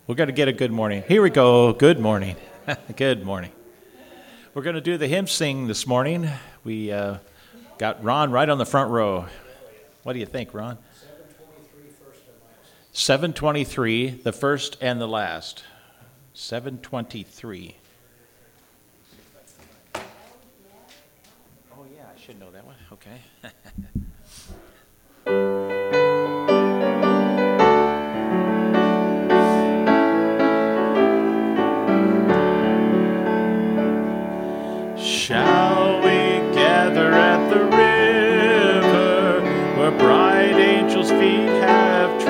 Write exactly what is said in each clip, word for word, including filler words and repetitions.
We're going to get a good morning. Here we go. Good morning. Good morning. We're going to do the hymn sing this morning. We uh, got Ron right on the front row. What do you think, Ron? seven twenty-three, the first and the last. seven twenty-three. Oh, yeah, I should know that one. Okay. Shall we gather at the river where bright angels' feet have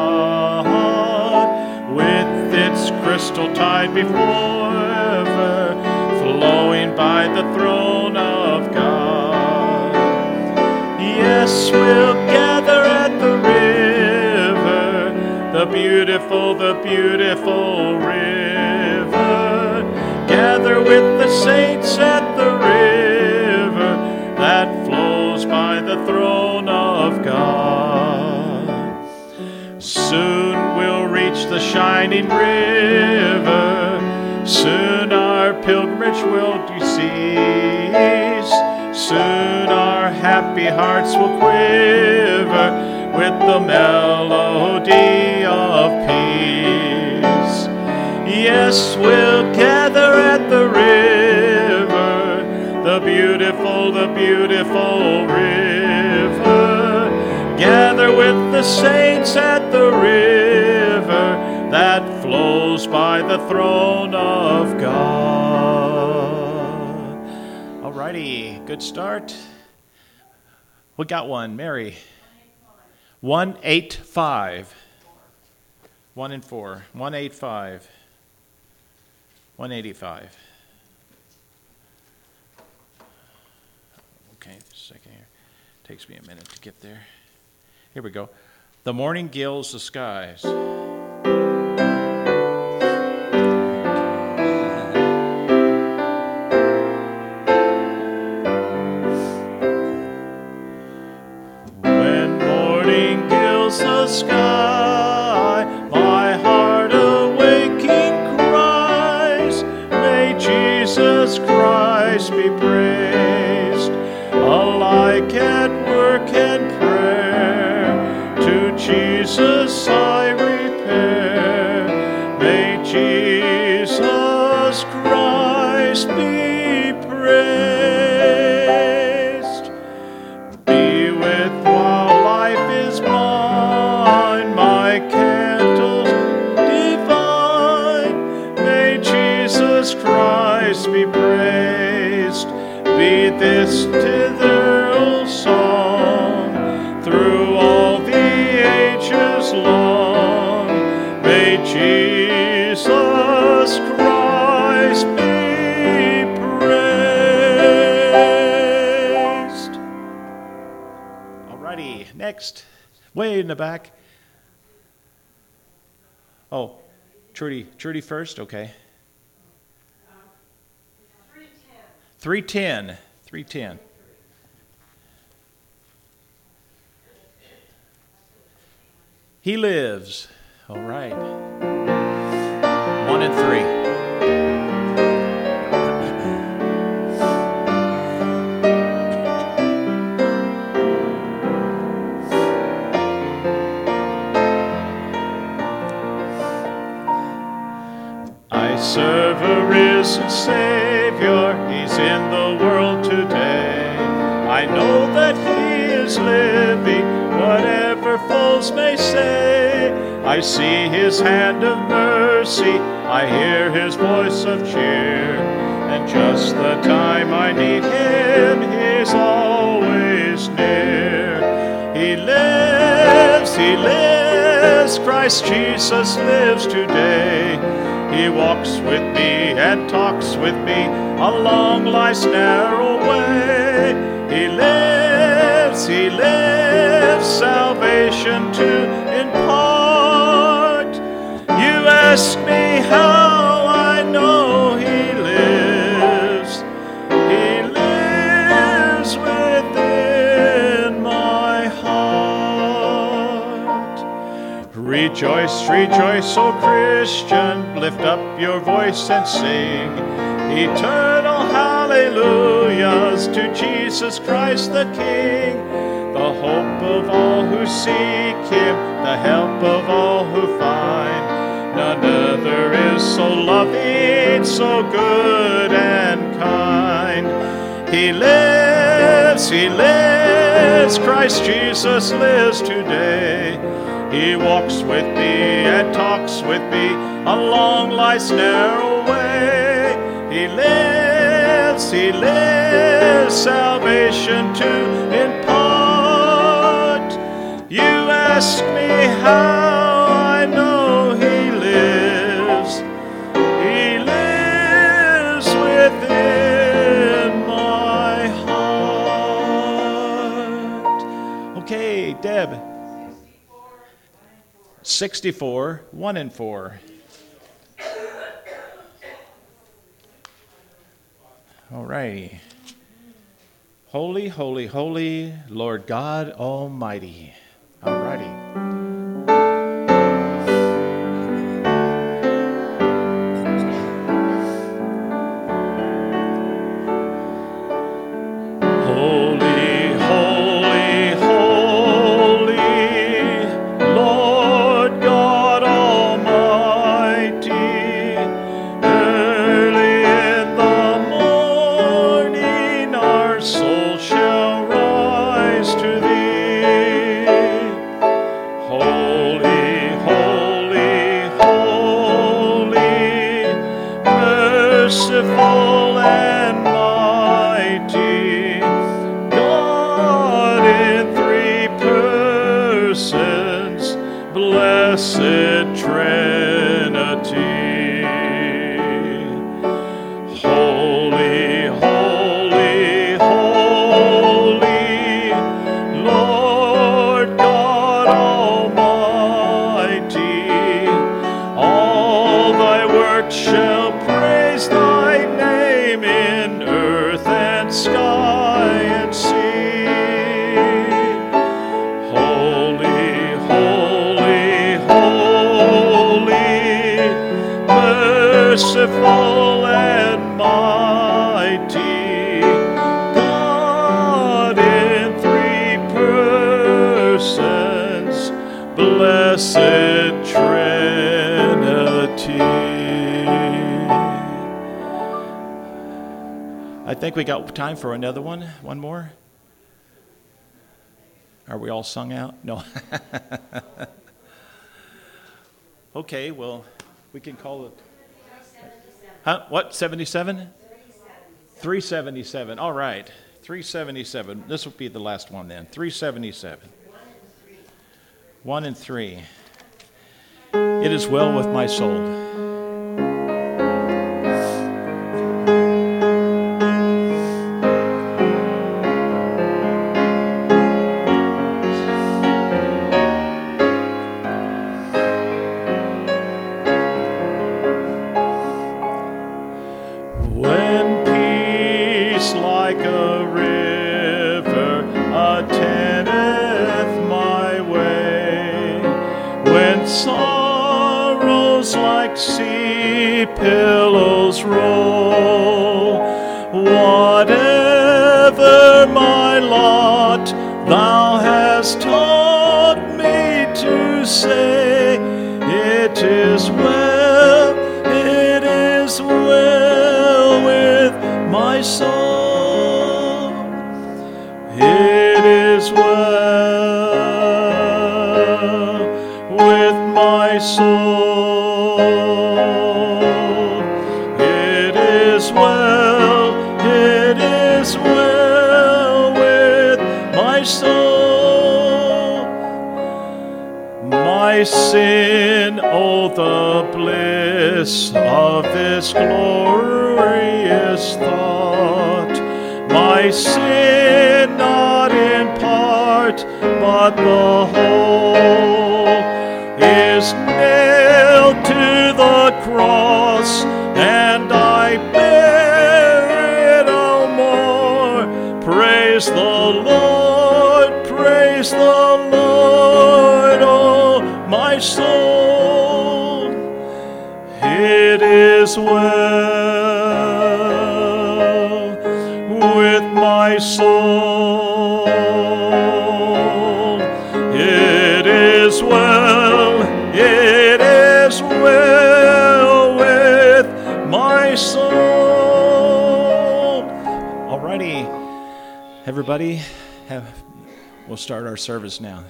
trod, with its crystal tide before ever, flowing by the throne of God? Yes, we'll gather at the river, the beautiful, the beautiful river. Gather with the saints at the river that flows by the throne of God. Soon we'll reach the shining river. Soon our pilgrimage will cease. Soon our happy hearts will quiver with the melody of peace. Yes, we'll gather at the river, the beautiful, the beautiful river. Gather with the saints at the river that flows by the throne of God. All righty, good start. We got one, Mary. one eight five. One and four. one eight five. one eighty-five. Okay, just a second here. Takes me a minute to get there. Here we go. The morning gilds the skies. When morning gilds the sky, my heart awaking Jesus Christ be praised, alike at work and prayer, to Jesus I repair. May Jesus Christ be praised. Be with while life is mine, my candles divine. May Jesus Christ be praised, be this thither old song, through all the ages long. May Jesus Christ be praised. Alrighty, next, way in the back. Oh, Trudy, Trudy first, okay. three ten. three ten. He lives. All right. One and three. I serve a risen Savior. He's in the world today. I know that He is living, whatever foes may say. I see His hand of mercy, I hear His voice of cheer, and just the time I need Him, He's always near. He lives, He lives, Christ Jesus lives today. He walks with me and talks with me along life's narrow way. He lives, He lives, salvation to impart. You ask me how I know He lives. He lives within my heart. Rejoice, rejoice, O Christian, lift up your voice and sing eternal hallelujahs to Jesus Christ the King, the hope of all who seek him, the help of all who find. None other is so loving, so good and kind. He lives, he lives, Christ Jesus lives today. He walks with me and talks with me along life's narrow way. He lives, he lives, salvation to impart. You ask me how I know he lives. He lives within my heart. Okay, Deb. sixty-four, one and four. All righty. Holy, holy, holy, Lord God Almighty. All righty. Merciful and mighty, God in three persons, blessed Trinity. I think we got time for another one. One more? Are we all sung out? No. Okay, well, we can call it. Huh? What? seventy-seven? three seventy-seven. All right. three seventy-seven. This will be the last one then. three seventy-seven. One and three. It is well with my soul. Pillows roll, whatever my lot, thou hast taught me to say, it is well, it is well with my soul, it is well with my soul. My sin, oh, the bliss of this glorious thought. My sin, not in part, but the whole, is nailed to the cross, and I bear it all more. Praise the Lord, praise the Lord, oh, my soul. is well with my soul. It is well, it is well with my soul. Alrighty, everybody, have, we'll start our service now.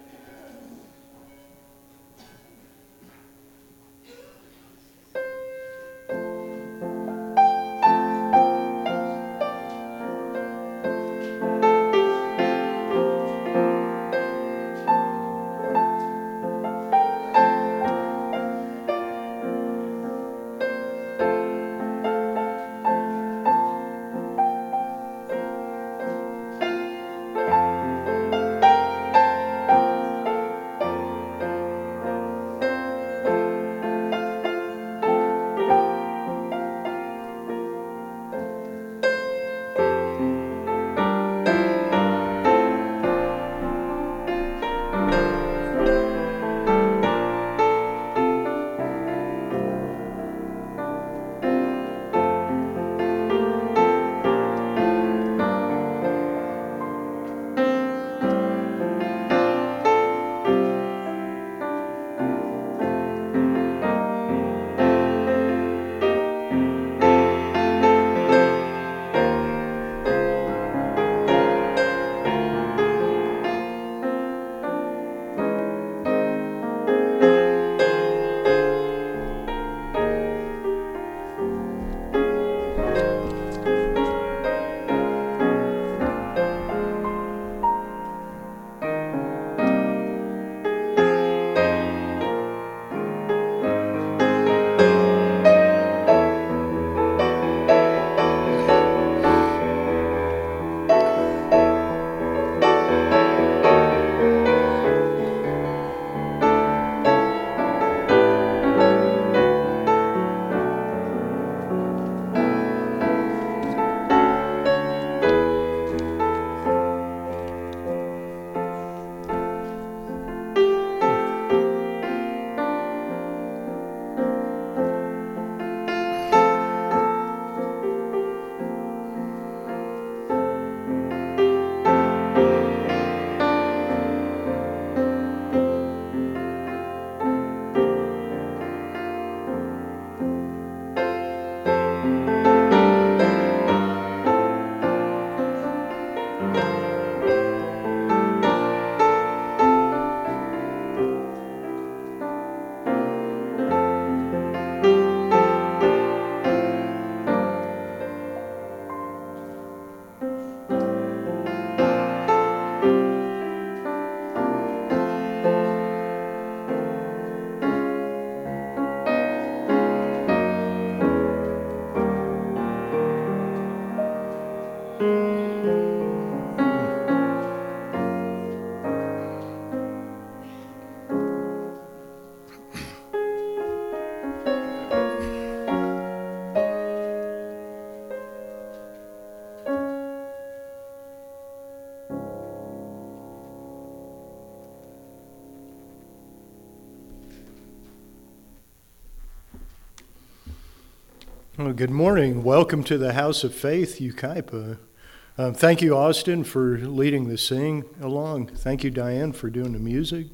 Well, good morning. Welcome to the House of Faith, Yucaipa. Um, thank you, Austin, for leading the sing along. Thank you, Diane, for doing the music.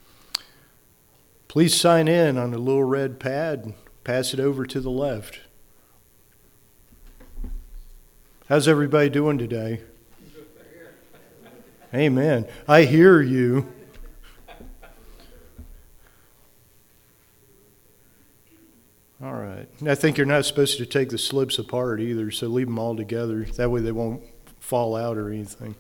Please sign in on the little red pad. Pass it over to the left. How's everybody doing today? Amen. I hear you. All right. I think you're not supposed to take the slips apart either, so leave them all together. That way they won't fall out or anything.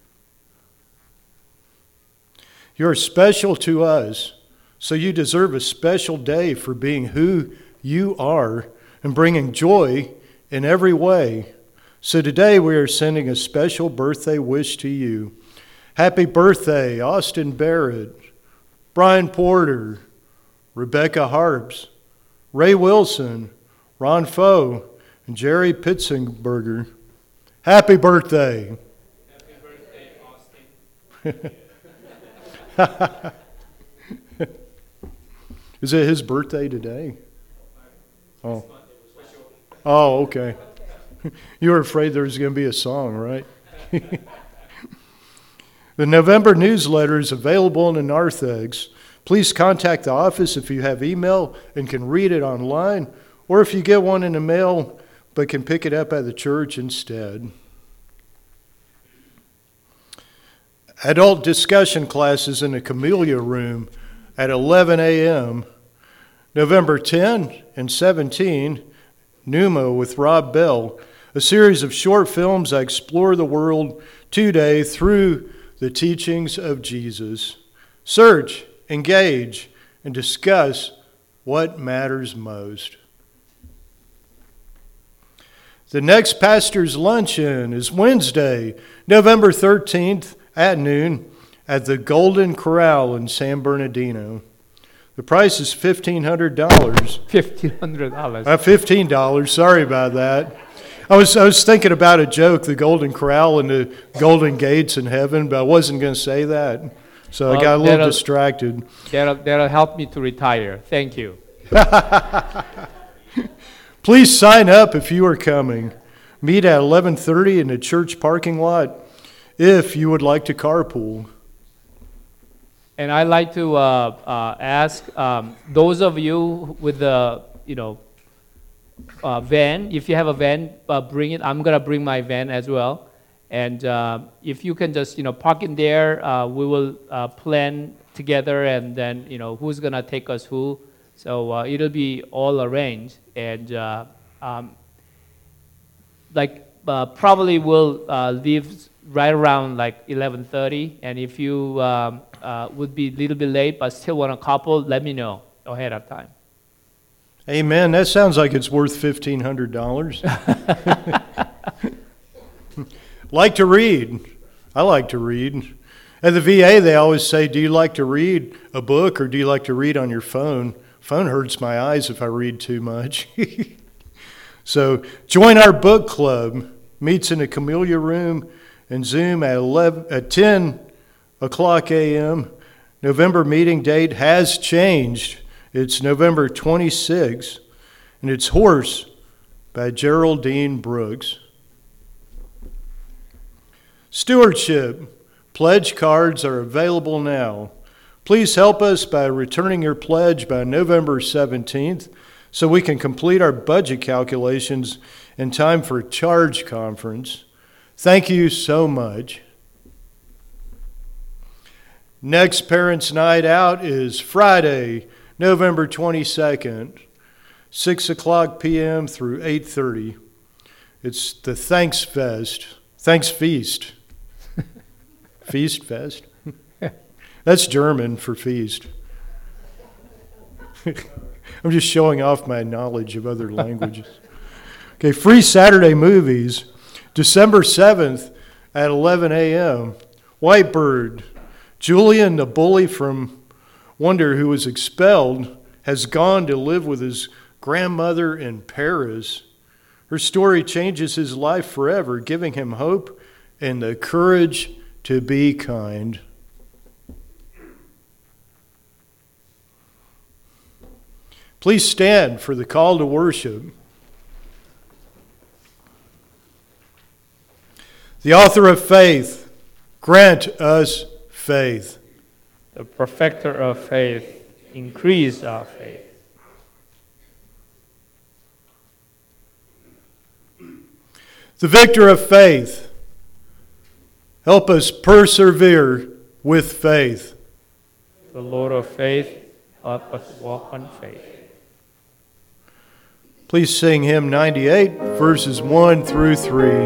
You're special to us, so you deserve a special day for being who you are and bringing joy in every way. So today we are sending a special birthday wish to you. Happy birthday, Austin Barrett, Brian Porter, Rebecca Harps, Ray Wilson, Ron Foe, and Jerry Pitzenberger. Happy birthday. Happy birthday, Austin. Is it his birthday today? Oh. Oh, okay. You were afraid there was going to be a song, right? The November newsletter is available in the narthex. Please contact the office if you have email and can read it online, or if you get one in the mail but can pick it up at the church instead. Adult discussion classes in the Camellia Room at eleven a.m. November tenth and seventeenth, Pneuma with Rob Bell, a series of short films that explore the world today through the teachings of Jesus. Search, engage, and discuss what matters most. The next pastor's luncheon is Wednesday, November thirteenth at noon at the Golden Corral in San Bernardino. The price is fifteen hundred dollars. fifteen hundred dollars. Uh, fifteen dollars. Sorry about that. I was I was thinking about a joke, the Golden Corral and the Golden Gates in heaven, but I wasn't going to say that. So Well, I got a little that'll- distracted. That'll, that'll help me to retire. Thank you. Please sign up if you are coming. Meet at eleven thirty in the church parking lot if you would like to carpool. And I'd like to uh, uh, ask um, those of you with the, you know, uh, van, if you have a van, uh, bring it. I'm gonna bring my van as well. And uh, if you can just, you know, park in there, uh, we will uh, plan together, and then, you know, who's gonna take us who. So uh, it'll be all arranged, and uh, um, like uh, probably we'll uh, leave right around like eleven thirty. And if you um, uh, would be a little bit late but still want a couple, let me know ahead of time. Amen. That sounds like it's worth fifteen hundred dollars. Like to read. I like to read. At the V A, they always say, do you like to read a book or do you like to read on your phone? Phone hurts my eyes if I read too much. So join our book club. Meets in the Camellia Room and Zoom at eleven at ten o'clock a.m. November meeting date has changed. It's November twenty-sixth, and it's Horse by Geraldine Brooks. Stewardship. Pledge cards are available now. Please help us by returning your pledge by November seventeenth so we can complete our budget calculations in time for Charge Conference. Thank you so much. Next Parents' Night Out is Friday, November twenty-second, six o'clock p.m. through eight thirty. It's the Thanks Fest. Thanks Feast. Feast Fest. That's German for feast. I'm just showing off my knowledge of other languages. Okay, free Saturday movies, December seventh at eleven a.m. Whitebird. Julian, the bully from Wonder who was expelled, has gone to live with his grandmother in Paris. Her story changes his life forever, giving him hope and the courage to be kind. Please stand for the call to worship. The author of faith, grant us faith. The perfecter of faith, increase our faith. The victor of faith, help us persevere with faith. The Lord of faith, help us walk on faith. Please sing hymn ninety-eight, verses one through three.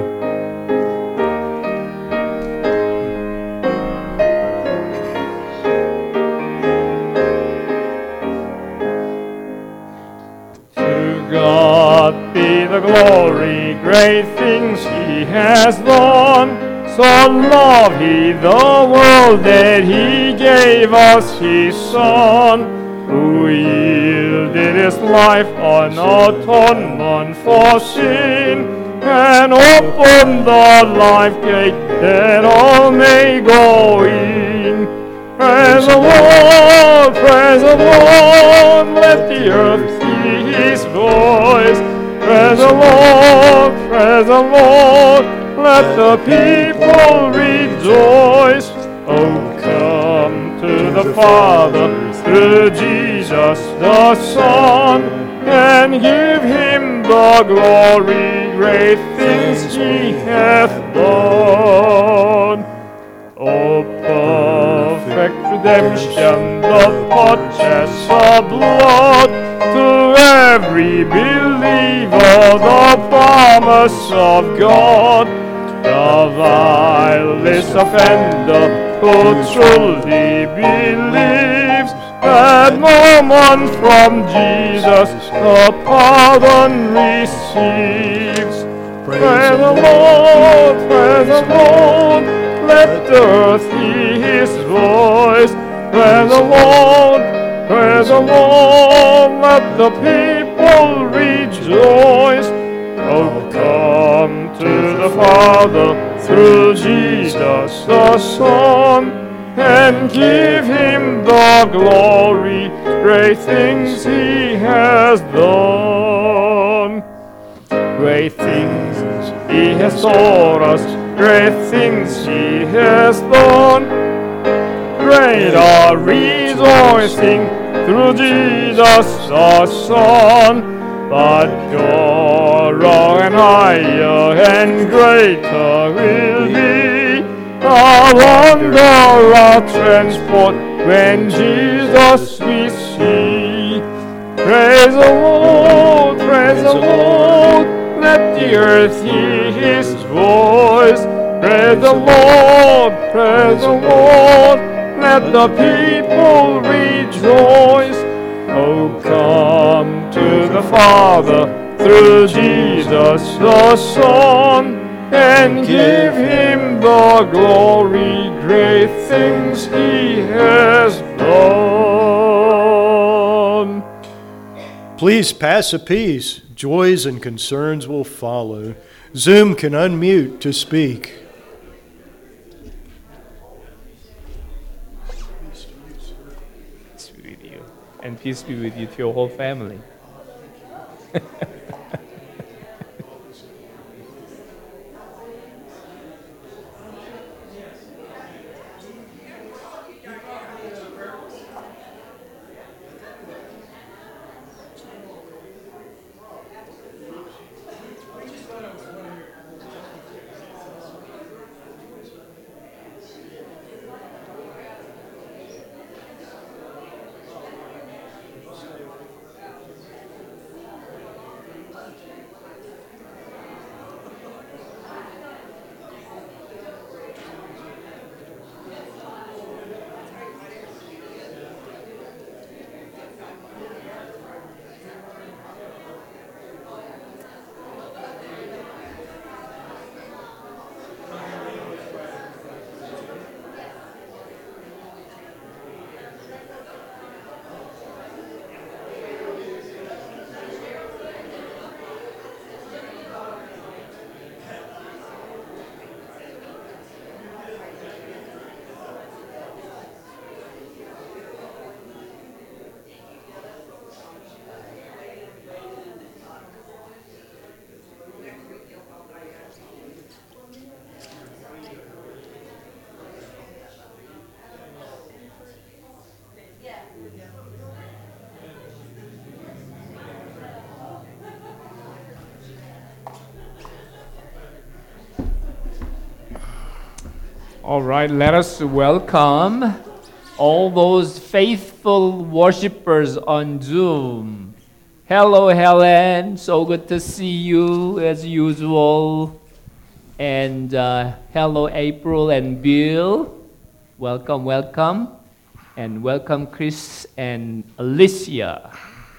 To God be the glory, great things he has done. So loved he the world that he gave us his Son, who yielded his life an atonement for sin, and opened the life gate that all may go in. Praise the Lord, praise the Lord, let the earth hear his voice. Praise Praise the Lord, praise the Lord, let the people rejoice. Oh, come to the Father through Jesus the Son, and give him the glory, great things he hath done. O perfect redemption, the purchase of blood, to every believer the promise of God. The vilest offender who truly believes at moment from Jesus the pardon receives. Praise the Lord, praise the Lord, let the earth hear his voice. Praise the Lord, praise the Lord, let the people rejoice. Oh, come to the Father through Jesus the Son, and give him the glory, great things he has done. Great things he has taught us, great things he has done. Great are rejoicing through Jesus the Son. But purer and higher and greater will be the wonder of transport when Jesus we see. Praise the Lord, praise the Lord, let the earth hear his voice. Praise the Lord, praise the Lord, let the people rejoice. Oh, come to the Father through Jesus the Son, and give him the glory, great things he has done. Please pass a piece. Joys and concerns will follow. Zoom can unmute to speak. Peace be with you, and peace be with you to your whole family. All right, let us welcome all those faithful worshipers on Zoom. Hello, Helen. So good to see you as usual. And uh, hello, April and Bill. Welcome, welcome. And welcome, Chris and Alicia.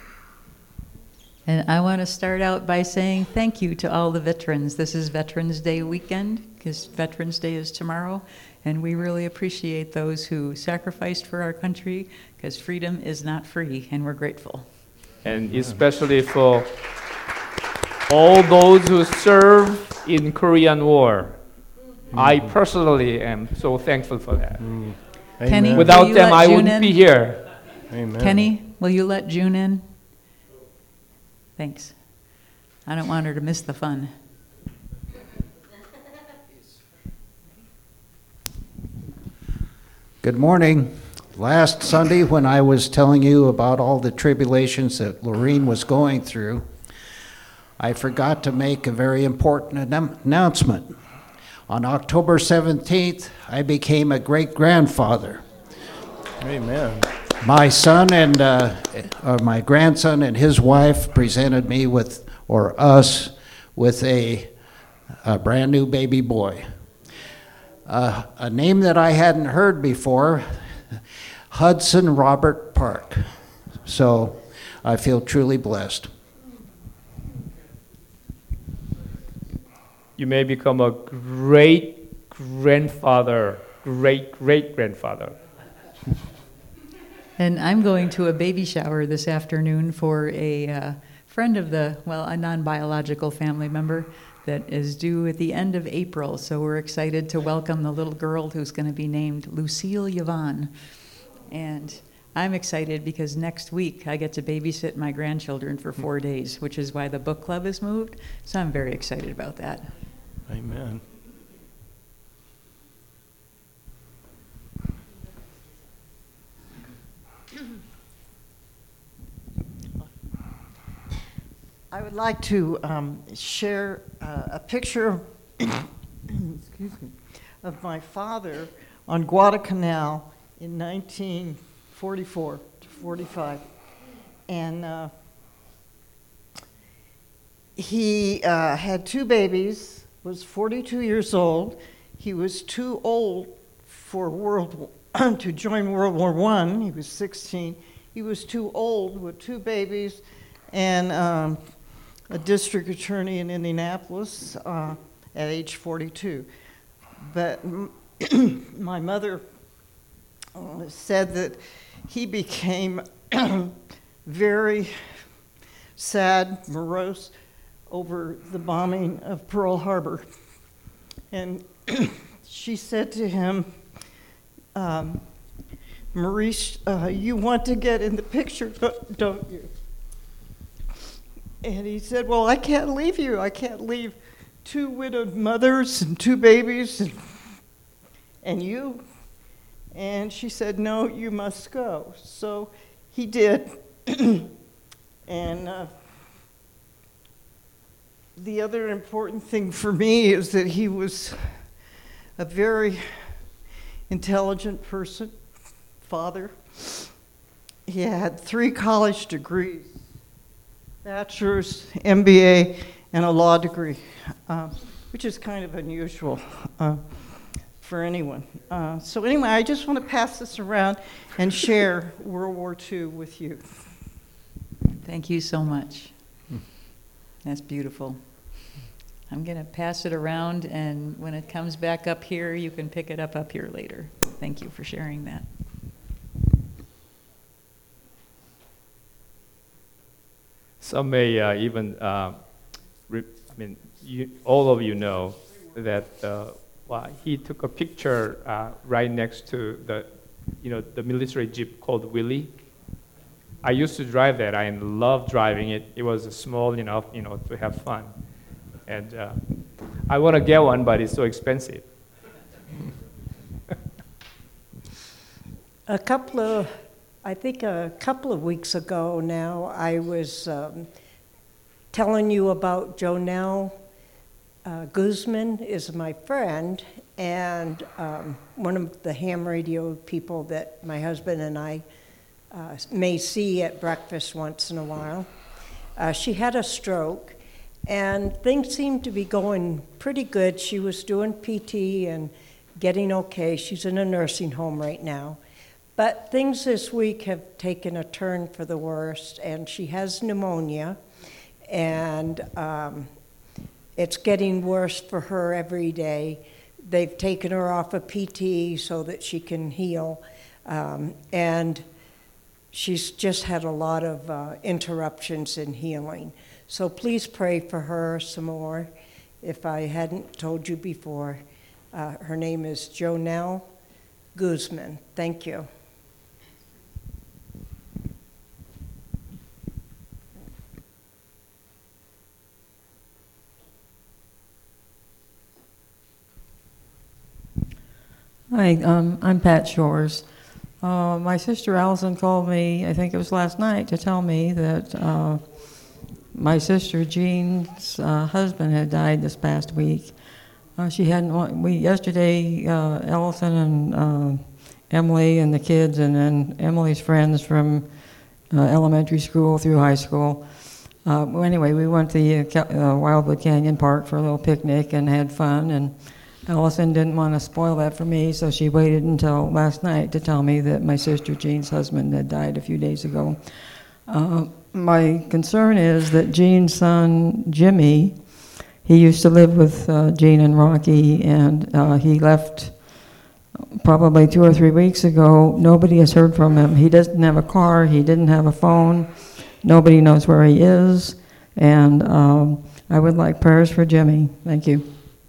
And I want to start out by saying thank you to all the veterans. This is Veterans Day weekend, because Veterans Day is tomorrow, and we really appreciate those who sacrificed for our country, because freedom is not free, and we're grateful. And especially for all those who serve in Korean War. Mm. I personally am so thankful for that. Mm. Kenny, without them, I wouldn't in? be here. Amen. Kenny, will you let June in? Thanks. I don't want her to miss the fun. Good morning. Last Sunday, when I was telling you about all the tribulations that Lorene was going through, I forgot to make a very important annou- announcement. On October seventeenth, I became a great-grandfather. Amen. My son and uh, or my grandson and his wife presented me with, or us, with a, a brand new baby boy. Uh, a name that I hadn't heard before, Hudson Robert Park. So I feel truly blessed. You may become a great grandfather, great great grandfather. And I'm going to a baby shower this afternoon for a uh, friend of the, well, a non-biological family member that is due at the end of April. So we're excited to welcome the little girl who's going to be named Lucille Yvonne. And I'm excited because next week I get to babysit my grandchildren for four days, which is why the book club has moved. So I'm very excited about that. Amen. I would like to um, share uh, a picture excuse me, of my father on Guadalcanal in nineteen forty-four to forty-five. And uh, he uh, had two babies, was forty-two years old. He was too old for World War, to join World War One. He was sixteen. He was too old with two babies and um, a district attorney in Indianapolis uh, at age forty-two. But my mother uh, said that he became very sad, morose over the bombing of Pearl Harbor. And she said to him, um, Maurice, uh, you want to get in the picture, don't you? And he said, well, I can't leave you. I can't leave two widowed mothers and two babies and, and you. And she said, no, you must go. So he did. And uh, the other important thing for me is that he was a very intelligent person, father. He had three college degrees, bachelor's, M B A, and a law degree, uh, which is kind of unusual uh, for anyone. Uh, so anyway, I just want to pass this around and share World War Two with you. Thank you so much. That's beautiful. I'm going to pass it around, and when it comes back up here, you can pick it up up here later. Thank you for sharing that. Some may uh, even, uh, re- I mean, you, all of you know that uh, well, he took a picture uh, right next to the, you know, the military jeep called Willie. I used to drive that. I loved driving it. It was small enough, you know, to have fun. And uh, I want to get one, but it's so expensive. A couple of, I think a couple of weeks ago now, I was um, telling you about Jonelle uh, Guzman is my friend, and um, one of the ham radio people that my husband and I uh, may see at breakfast once in a while. Uh, she had a stroke, and things seemed to be going pretty good. She was doing P T and getting okay. She's in a nursing home right now. But things this week have taken a turn for the worst, and she has pneumonia, and um, it's getting worse for her every day. They've taken her off of P T so that she can heal, um, and she's just had a lot of uh, interruptions in healing. So please pray for her some more. If I hadn't told you before, uh, her name is Jonelle Guzman. Thank you. Hi, um, I'm Pat Shores. Uh, my sister Allison called me, I think it was last night, to tell me that uh, my sister Jean's uh, husband had died this past week. Uh, she hadn't. wa- We yesterday, uh, Allison and uh, Emily and the kids, and then Emily's friends from uh, elementary school through high school. Uh, well, anyway, we went to the uh, Ca- uh, Wildwood Canyon Park for a little picnic and had fun. And Allison didn't want to spoil that for me, so she waited until last night to tell me that my sister Jean's husband had died a few days ago. Uh, my concern is that Jean's son, Jimmy, he used to live with uh, Jean and Rocky, and uh, he left probably two or three weeks ago. Nobody has heard from him. He doesn't have a car. He didn't have a phone. Nobody knows where he is. And um, I would like prayers for Jimmy. Thank you.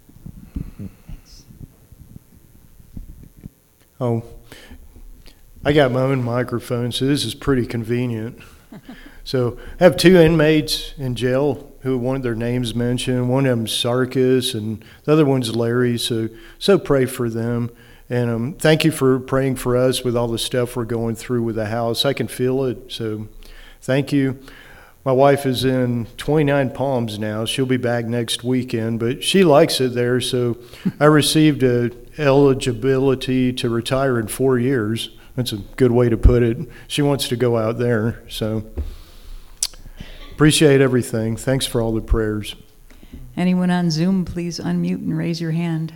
Oh, I got my own microphone, so this is pretty convenient. So I have two inmates in jail who wanted their names mentioned. One of them's Sarkis, and the other one's Larry. So, so pray for them. And um, thank you for praying for us with all the stuff we're going through with the house. I can feel it. So thank you. My wife is in twenty-nine Palms now. She'll be back next weekend, but she likes it there. So I received a eligibility to retire in four years. That's a good way to put it. She wants to go out there. So appreciate everything. Thanks for all the prayers. Anyone on Zoom, please unmute and raise your hand.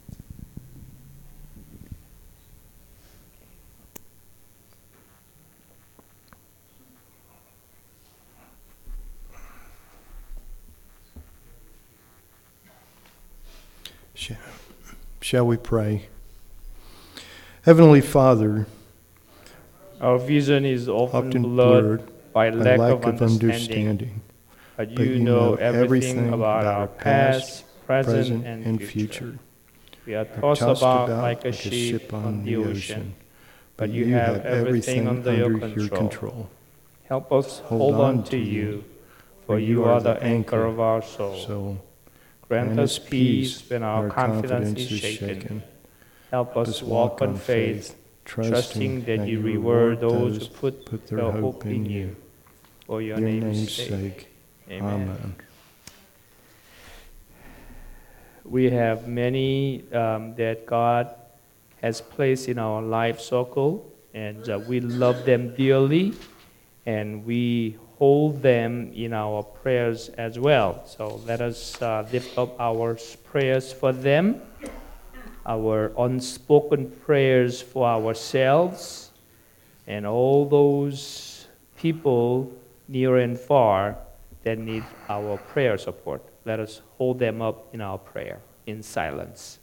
Shall- Shall we pray? Heavenly Father, Our vision is often, often blurred, blurred by by lack, lack of, of understanding, understanding, but but you, you know know everything everything about our past, present, present and, and future. future. We are Are tossed about like a ship on the ocean, but you have everything under your control. Help us hold on to you, for you are the anchor of our soul. So Grant us peace when our confidence is shaken. Help us walk on faith, trusting that you reward those who put put their their hope in you. you. For your Your name's name's sake. sake. Amen. Amen. We have many um, that God has placed in our life circle, and uh, we love them dearly, and we hold them in our prayers as well. So let us uh, lift up our prayers for them, our unspoken prayers for ourselves, and all those people near and far that need our prayer support. Let us hold them up in our prayer in silence.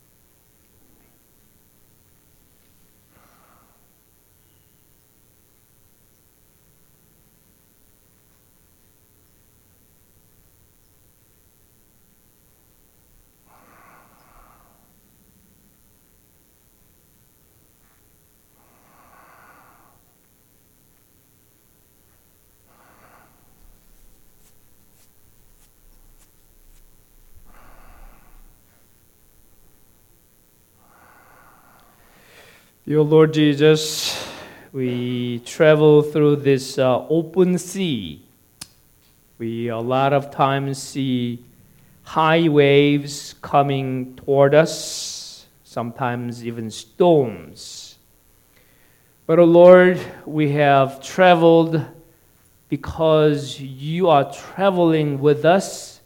Dear Lord Jesus, we travel through this uh, open sea. We a lot of times see high waves coming toward us, sometimes even storms. But, oh Lord, we have traveled because you are traveling with us.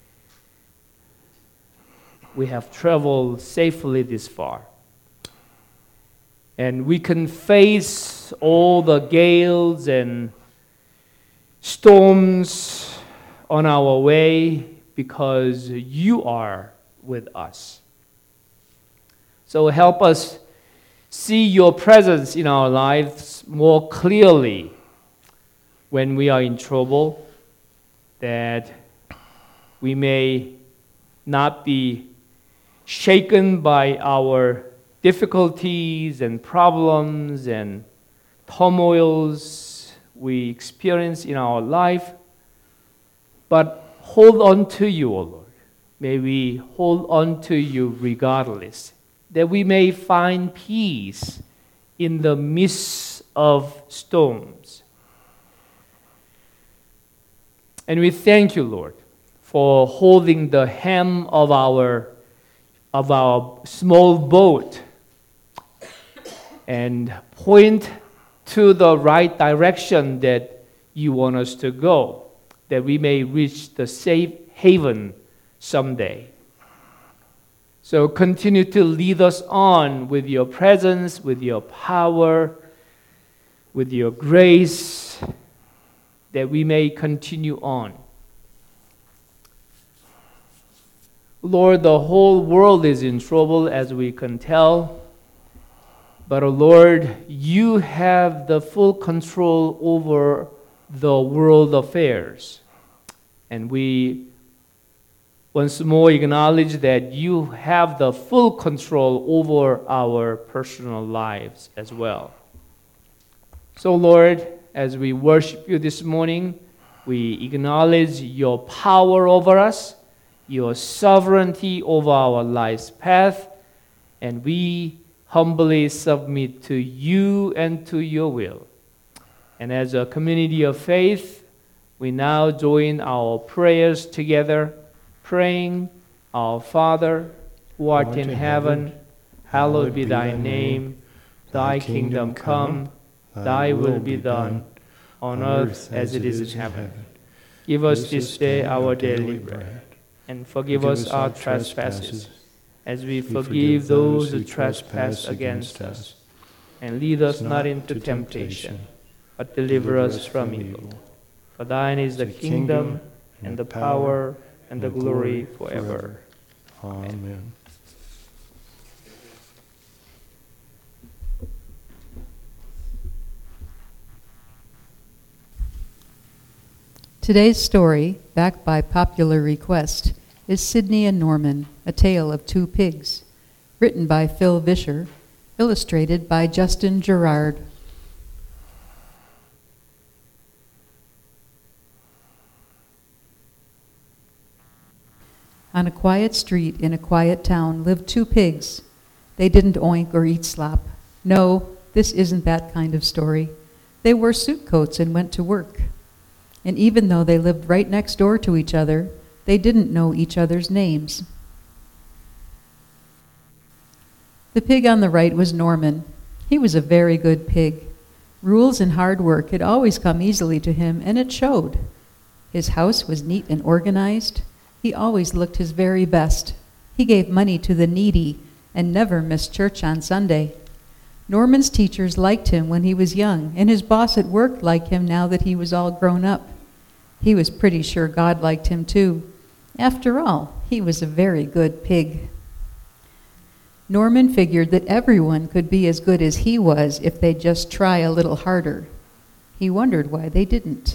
We have traveled safely this far. And we can face all the gales and storms on our way because you are with us. So help us see your presence in our lives more clearly when we are in trouble, that we may not be shaken by our difficulties and problems and turmoils we experience in our life, but hold on to you, O Lord. May we hold on to you regardless, that we may find peace in the midst of storms. And we thank you, Lord, for holding the helm of our, of our small boat and point to the right direction that you want us to go, that we may reach the safe haven someday. So continue to lead us on with your presence, with your power, with your grace, that we may continue on. Lord, the whole world is in trouble, as we can tell. But, oh Lord, you have the full control over the world affairs. And we once more acknowledge that you have the full control over our personal lives as well. So, Lord, as we worship you this morning, we acknowledge your power over us, your sovereignty over our life's path, and we humbly submit to you and to your will. And as a community of faith, we now join our prayers together, praying, Our Father, who art in heaven, hallowed be thy name. Thy kingdom come, thy will be done, on earth as it is in heaven. Give us this day our daily bread, and forgive us our trespasses, as we forgive those who trespass against us. And lead us not into temptation, but deliver us from evil. For thine is the kingdom, and the power, and the glory forever. Amen. Today's story, backed by popular request, is Sydney and Norman, A Tale of Two Pigs, written by Phil Vischer, illustrated by Justin Gerard. On a quiet street in a quiet town lived two pigs. They didn't oink or eat slop. No, this isn't that kind of story. They wore suit coats and went to work. And even though they lived right next door to each other, they didn't know each other's names. The pig on the right was Norman. He was a very good pig. Rules and hard work had always come easily to him, and it showed. His house was neat and organized. He always looked his very best. He gave money to the needy and never missed church on Sunday. Norman's teachers liked him when he was young, and his boss at work liked him now that he was all grown up. He was pretty sure God liked him too. After all, he was a very good pig. Norman figured that everyone could be as good as he was if they'd just try a little harder. He wondered why they didn't.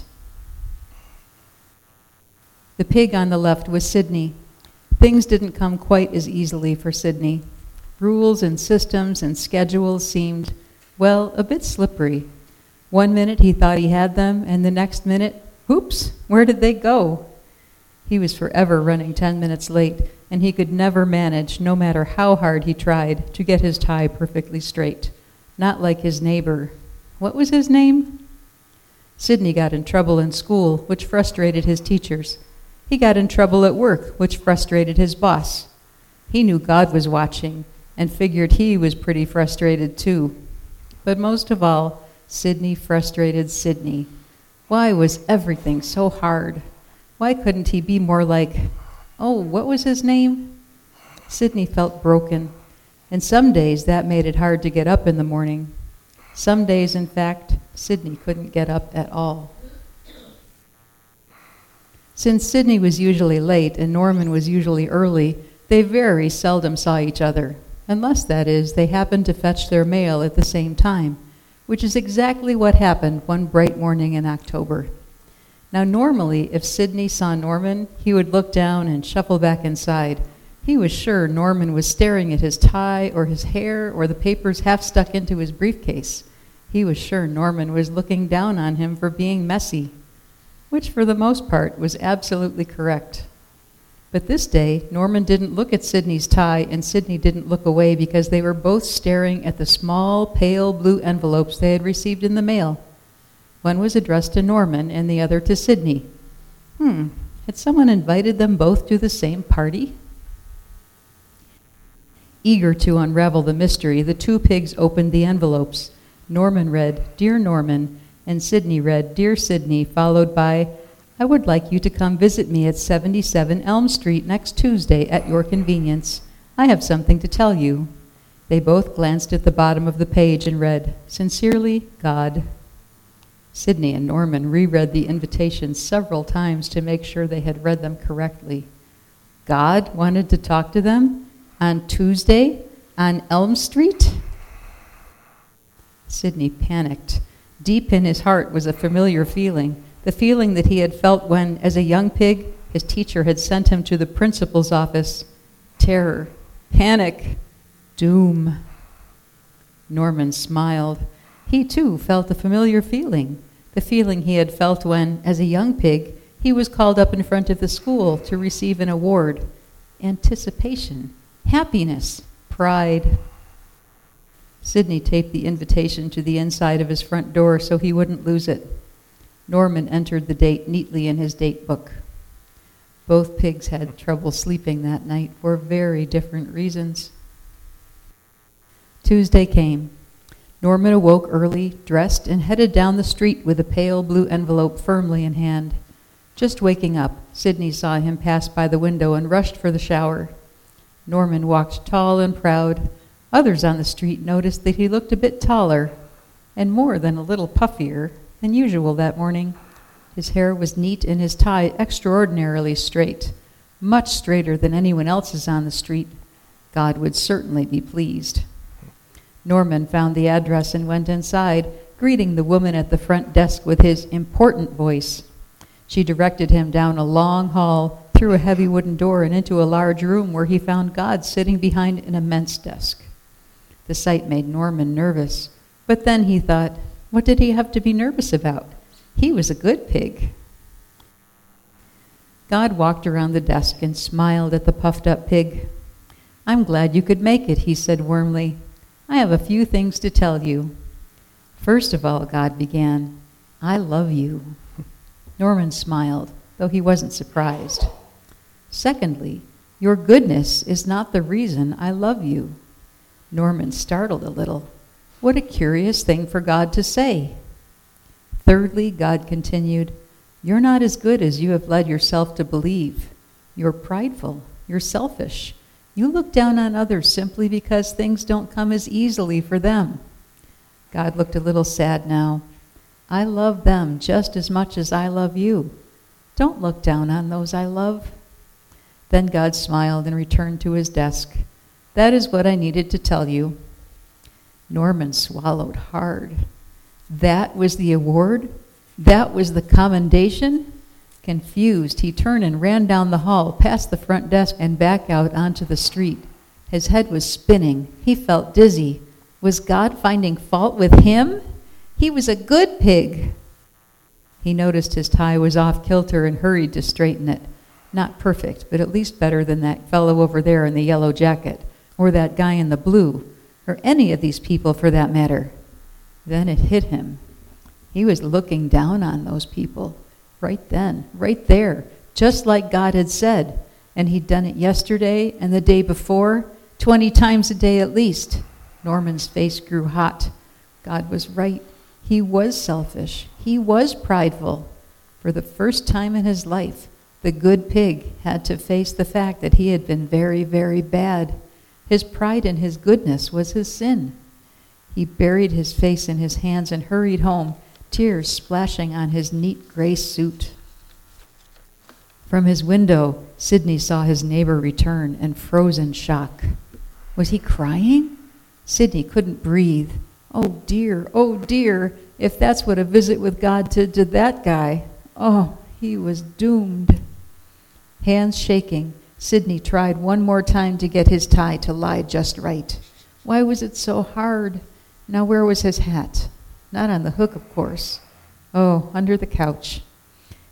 The pig on the left was Sydney. Things didn't come quite as easily for Sydney. Rules and systems and schedules seemed, well, a bit slippery. One minute he thought he had them, and the next minute, oops, where did they go? He was forever running ten minutes late, and he could never manage, no matter how hard he tried, to get his tie perfectly straight. Not like his neighbor. What was his name? Sydney got in trouble in school, which frustrated his teachers. He got in trouble at work, which frustrated his boss. He knew God was watching, and figured he was pretty frustrated too. But most of all, Sydney frustrated Sydney. Why was everything so hard? Why couldn't he be more like, oh, what was his name? Sydney felt broken, and some days that made it hard to get up in the morning. Some days, in fact, Sydney couldn't get up at all. Since Sydney was usually late and Norman was usually early, they very seldom saw each other, unless, that is, they happened to fetch their mail at the same time, which is exactly what happened one bright morning in October. Now, normally, if Sydney saw Norman, he would look down and shuffle back inside. He was sure Norman was staring at his tie or his hair or the papers half stuck into his briefcase. He was sure Norman was looking down on him for being messy, which for the most part was absolutely correct. But this day, Norman didn't look at Sidney's tie, and Sidney didn't look away because they were both staring at the small, pale blue envelopes they had received in the mail. One was addressed to Norman and the other to Sidney. Hmm, had someone invited them both to the same party? Eager to unravel the mystery, the two pigs opened the envelopes. Norman read, "Dear Norman," and Sidney read, "Dear Sidney," followed by, "I would like you to come visit me at seventy-seven Elm Street next Tuesday at your convenience. I have something to tell you." They both glanced at the bottom of the page and read, "Sincerely, God." Sidney and Norman reread the invitations several times to make sure they had read them correctly. God wanted to talk to them on Tuesday on Elm Street? Sidney panicked. Deep in his heart was a familiar feeling, the feeling that he had felt when, as a young pig, his teacher had sent him to the principal's office. Terror, panic, doom. Norman smiled. He, too, felt a familiar feeling, the feeling he had felt when, as a young pig, he was called up in front of the school to receive an award. Anticipation, happiness, pride. Sidney taped the invitation to the inside of his front door so he wouldn't lose it. Norman entered the date neatly in his date book. Both pigs had trouble sleeping that night for very different reasons. Tuesday came. Norman awoke early, dressed, and headed down the street with a pale blue envelope firmly in hand. Just waking up, Sidney saw him pass by the window and rushed for the shower. Norman walked tall and proud. Others on the street noticed that he looked a bit taller and more than a little puffier than usual that morning. His hair was neat and his tie extraordinarily straight, much straighter than anyone else's on the street. God would certainly be pleased. Norman found the address and went inside, greeting the woman at the front desk with his important voice. She directed him down a long hall, through a heavy wooden door, and into a large room where he found God sitting behind an immense desk. The sight made Norman nervous, but then he thought, what did he have to be nervous about? He was a good pig. God walked around the desk and smiled at the puffed-up pig. "I'm glad you could make it," he said warmly. "I have a few things to tell you." "First of all," God began, "I love you." Norman smiled, though he wasn't surprised. "Secondly, your goodness is not the reason I love you." Norman startled a little. What a curious thing for God to say. "Thirdly," God continued, "you're not as good as you have led yourself to believe. You're prideful. You're selfish. You look down on others simply because things don't come as easily for them." God looked a little sad now. "I love them just as much as I love you. Don't look down on those I love." Then God smiled and returned to his desk. "That is what I needed to tell you." Norman swallowed hard. That was the award? That was the commendation? Confused, he turned and ran down the hall, past the front desk, and back out onto the street. His head was spinning. He felt dizzy. Was God finding fault with him? He was a good pig. He noticed his tie was off kilter and hurried to straighten it. Not perfect, but at least better than that fellow over there in the yellow jacket, or that guy in the blue, or any of these people for that matter. Then it hit him. He was looking down on those people, right then, right there, just like God had said. And he'd done it yesterday and the day before, twenty times a day at least. Norman's face grew hot. God was right. He was selfish. He was prideful. For the first time in his life, the good pig had to face the fact that he had been very, very bad. His pride in his goodness was his sin. He buried his face in his hands and hurried home, tears splashing on his neat gray suit. From his window, Sidney saw his neighbor return and froze in shock. Was he crying? Sidney couldn't breathe. Oh dear, oh dear, if that's what a visit with God did to that guy. Oh, he was doomed. Hands shaking, Sidney tried one more time to get his tie to lie just right. Why was it so hard? Now where was his hat? Not on the hook, of course. Oh, under the couch.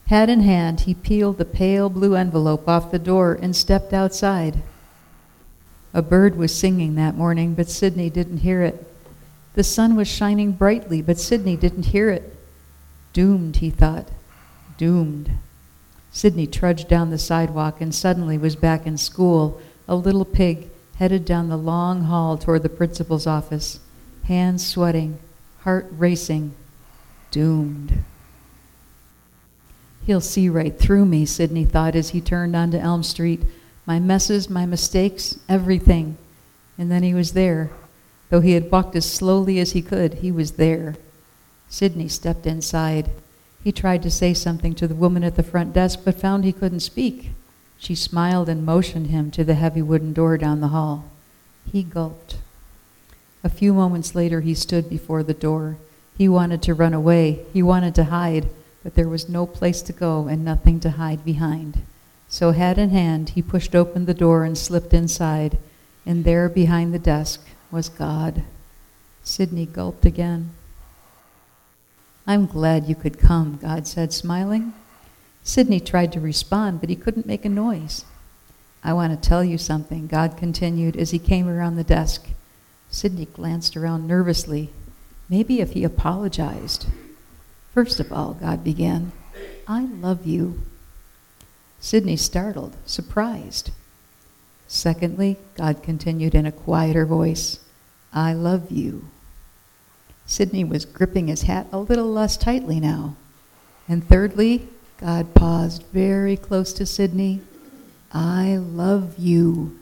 Hat in hand, he peeled the pale blue envelope off the door and stepped outside. A bird was singing that morning, but Sidney didn't hear it. The sun was shining brightly, but Sidney didn't hear it. Doomed, he thought. Doomed. Sidney trudged down the sidewalk and suddenly was back in school, a little pig, headed down the long hall toward the principal's office, hands sweating, heart racing. Doomed. He'll see right through me, Sidney thought as he turned onto Elm Street. My messes, my mistakes, everything. And then he was there. Though he had walked as slowly as he could, he was there. Sidney stepped inside. He tried to say something to the woman at the front desk, but found he couldn't speak. She smiled and motioned him to the heavy wooden door down the hall. He gulped. A few moments later, he stood before the door. He wanted to run away. He wanted to hide, but there was no place to go and nothing to hide behind. So hat in hand, he pushed open the door and slipped inside, and there behind the desk was God. Sidney gulped again. I'm glad you could come, God said, smiling. Sidney tried to respond, but he couldn't make a noise. I want to tell you something, God continued as he came around the desk. Sidney glanced around nervously. Maybe if he apologized. First of all, God began, I love you. Sidney startled, surprised. Secondly, God continued in a quieter voice, I love you. Sidney was gripping his hat a little less tightly now. And thirdly, God paused very close to Sidney. I love you.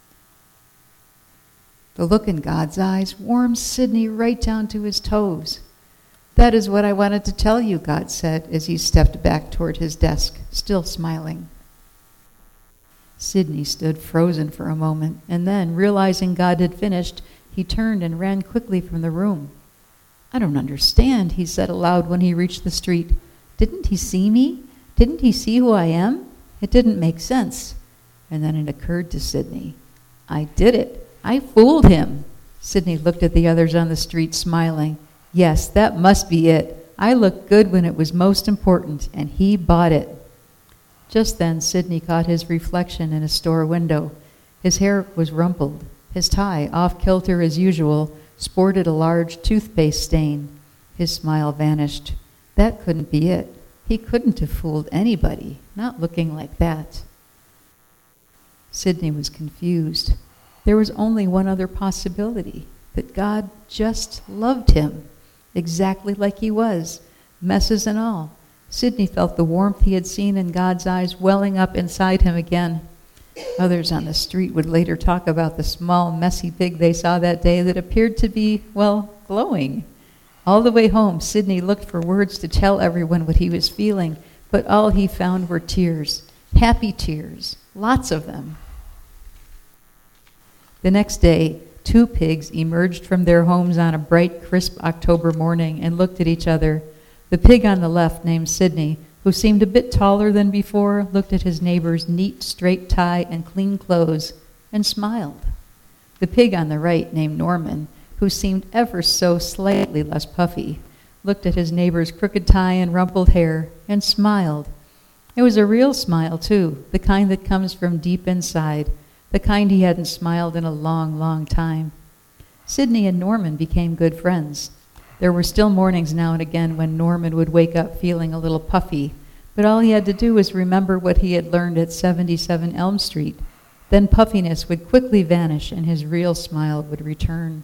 The look in God's eyes warmed Sidney right down to his toes. That is what I wanted to tell you, God said as he stepped back toward his desk, still smiling. Sidney stood frozen for a moment, and then, realizing God had finished, he turned and ran quickly from the room. I don't understand, he said aloud when he reached the street. Didn't he see me? Didn't he see who I am? It didn't make sense. And then it occurred to Sidney. I did it. I fooled him. Sidney looked at the others on the street, smiling. Yes, that must be it. I looked good when it was most important, and he bought it. Just then, Sidney caught his reflection in a store window. His hair was rumpled. His tie, off-kilter as usual, sported a large toothpaste stain. His smile vanished. That couldn't be it. He couldn't have fooled anybody, not looking like that. Sidney was confused. There was only one other possibility, that God just loved him, exactly like he was, messes and all. Sidney felt the warmth he had seen in God's eyes welling up inside him again. Others on the street would later talk about the small, messy pig they saw that day that appeared to be, well, glowing. All the way home, Sidney looked for words to tell everyone what he was feeling, but all he found were tears, happy tears, lots of them. The next day, two pigs emerged from their homes on a bright, crisp October morning and looked at each other. The pig on the left, named Sidney, who seemed a bit taller than before, looked at his neighbor's neat, straight tie and clean clothes and smiled. The pig on the right, named Norman, who seemed ever so slightly less puffy, looked at his neighbor's crooked tie and rumpled hair and smiled. It was a real smile, too, the kind that comes from deep inside, the kind he hadn't smiled in a long, long time. Sidney and Norman became good friends. There were still mornings now and again when Norman would wake up feeling a little puffy, but all he had to do was remember what he had learned at seventy-seven Elm Street. Then puffiness would quickly vanish and his real smile would return.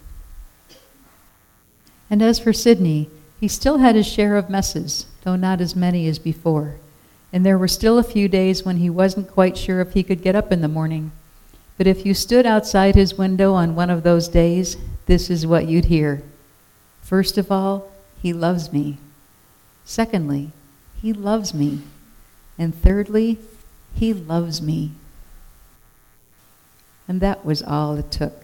And as for Sidney, he still had his share of messes, though not as many as before. And there were still a few days when he wasn't quite sure if he could get up in the morning. But if you stood outside his window on one of those days, this is what you'd hear. First of all, he loves me. Secondly, he loves me. And thirdly, he loves me. And that was all it took.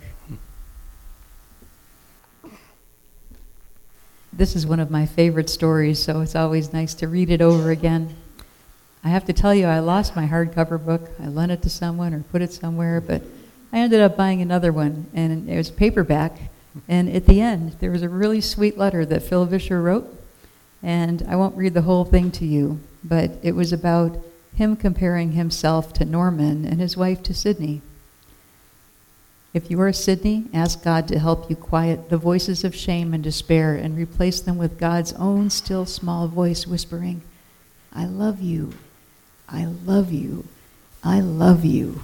This is one of my favorite stories, so it's always nice to read it over again. I have to tell you, I lost my hardcover book. I lent it to someone or put it somewhere, but I ended up buying another one, and it was paperback. And at the end, there was a really sweet letter that Phil Vischer wrote, And I won't read the whole thing to you, but it was about him comparing himself to Norman and his wife to Sydney. If you are Sydney, ask God to help you quiet the voices of shame and despair and replace them with God's own still small voice whispering, I love you, I love you, I love you.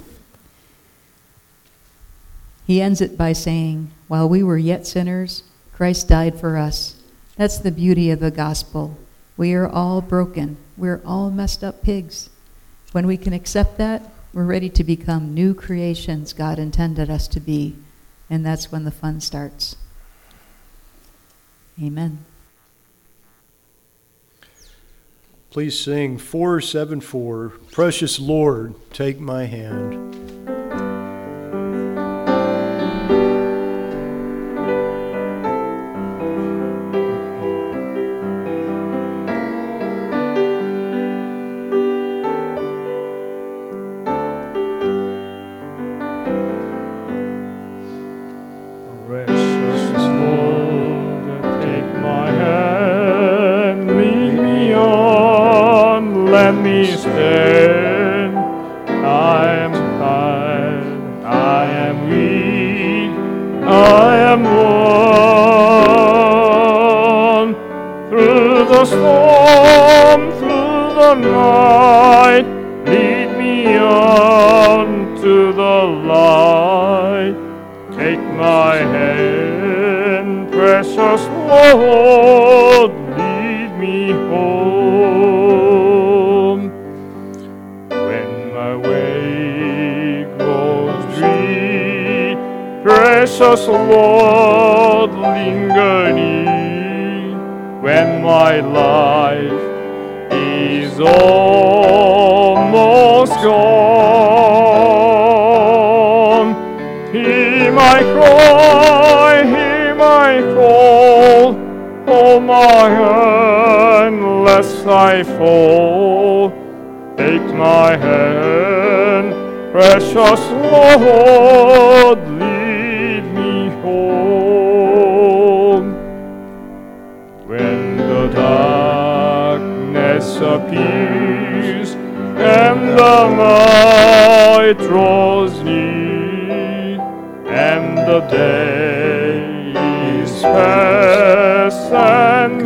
He ends it by saying, while we were yet sinners, Christ died for us. That's the beauty of the gospel. We are all broken. We're all messed up pigs. When we can accept that, we're ready to become new creations God intended us to be. And that's when the fun starts. Amen. Please sing four seven four, Precious Lord, Take My Hand. Precious Lord, linger near when my life is almost gone. Hear my cry, hear my call, hold my hand lest I fall. Take my hand, precious Lord, lead me home. When the darkness appears and the night draws near, and the day is past and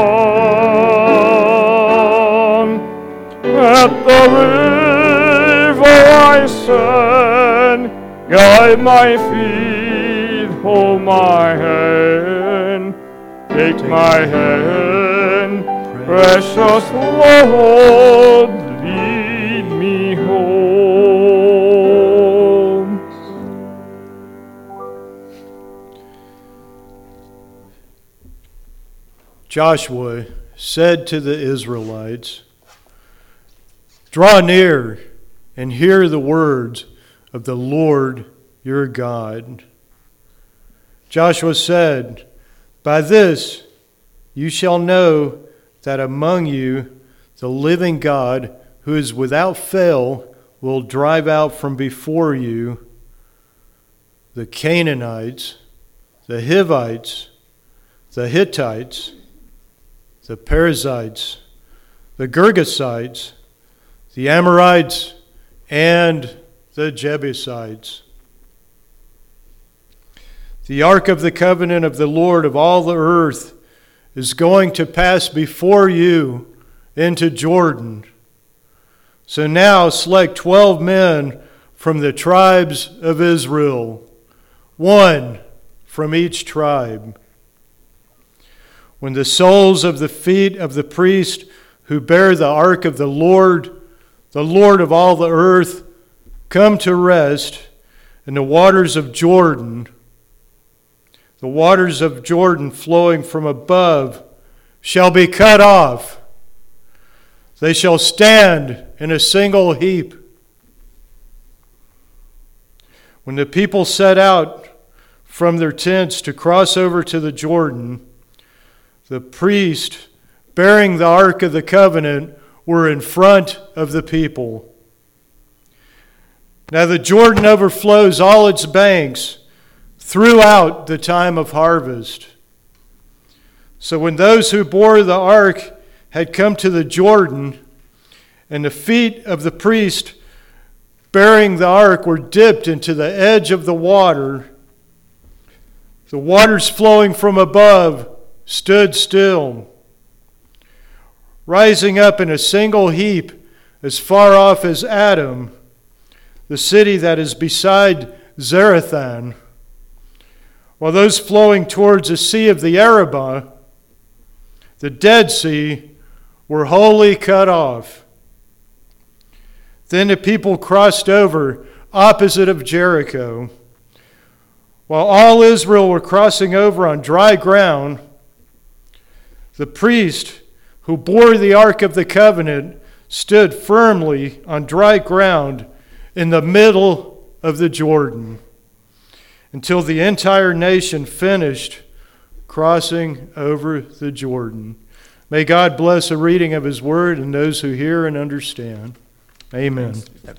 gone, at the river I stand, guide my feet, hold my hand, take my hand, precious Lord, lead me home. Joshua said to the Israelites, draw near and hear the words of the Lord your God. Joshua said, by this you shall know that among you the living God, who is without fail, will drive out from before you the Canaanites, the Hivites, the Hittites, the Perizzites, the Girgasites, the Amorites, and the Jebusites. The ark of the covenant of the Lord of all the earth is going to pass before you into Jordan. So now select twelve men from the tribes of Israel, one from each tribe. When the soles of the feet of the priest who bear the ark of the Lord, the Lord of all the earth, come to rest in the waters of Jordan, the waters of Jordan flowing from above shall be cut off. They shall stand in a single heap. When the people set out from their tents to cross over to the Jordan, the priest bearing the Ark of the Covenant were in front of the people. Now the Jordan overflows all its banks throughout the time of harvest. So when those who bore the ark had come to the Jordan, and the feet of the priest bearing the ark were dipped into the edge of the water, the waters flowing from above stood still, rising up in a single heap as far off as Adam, the city that is beside Zarethan, while those flowing towards the Sea of the Arabah, the Dead Sea, were wholly cut off. Then the people crossed over opposite of Jericho. While all Israel were crossing over on dry ground, the priest who bore the Ark of the Covenant stood firmly on dry ground in the middle of the Jordan until the entire nation finished crossing over the Jordan. May God bless the reading of His Word and those who hear and understand. Amen.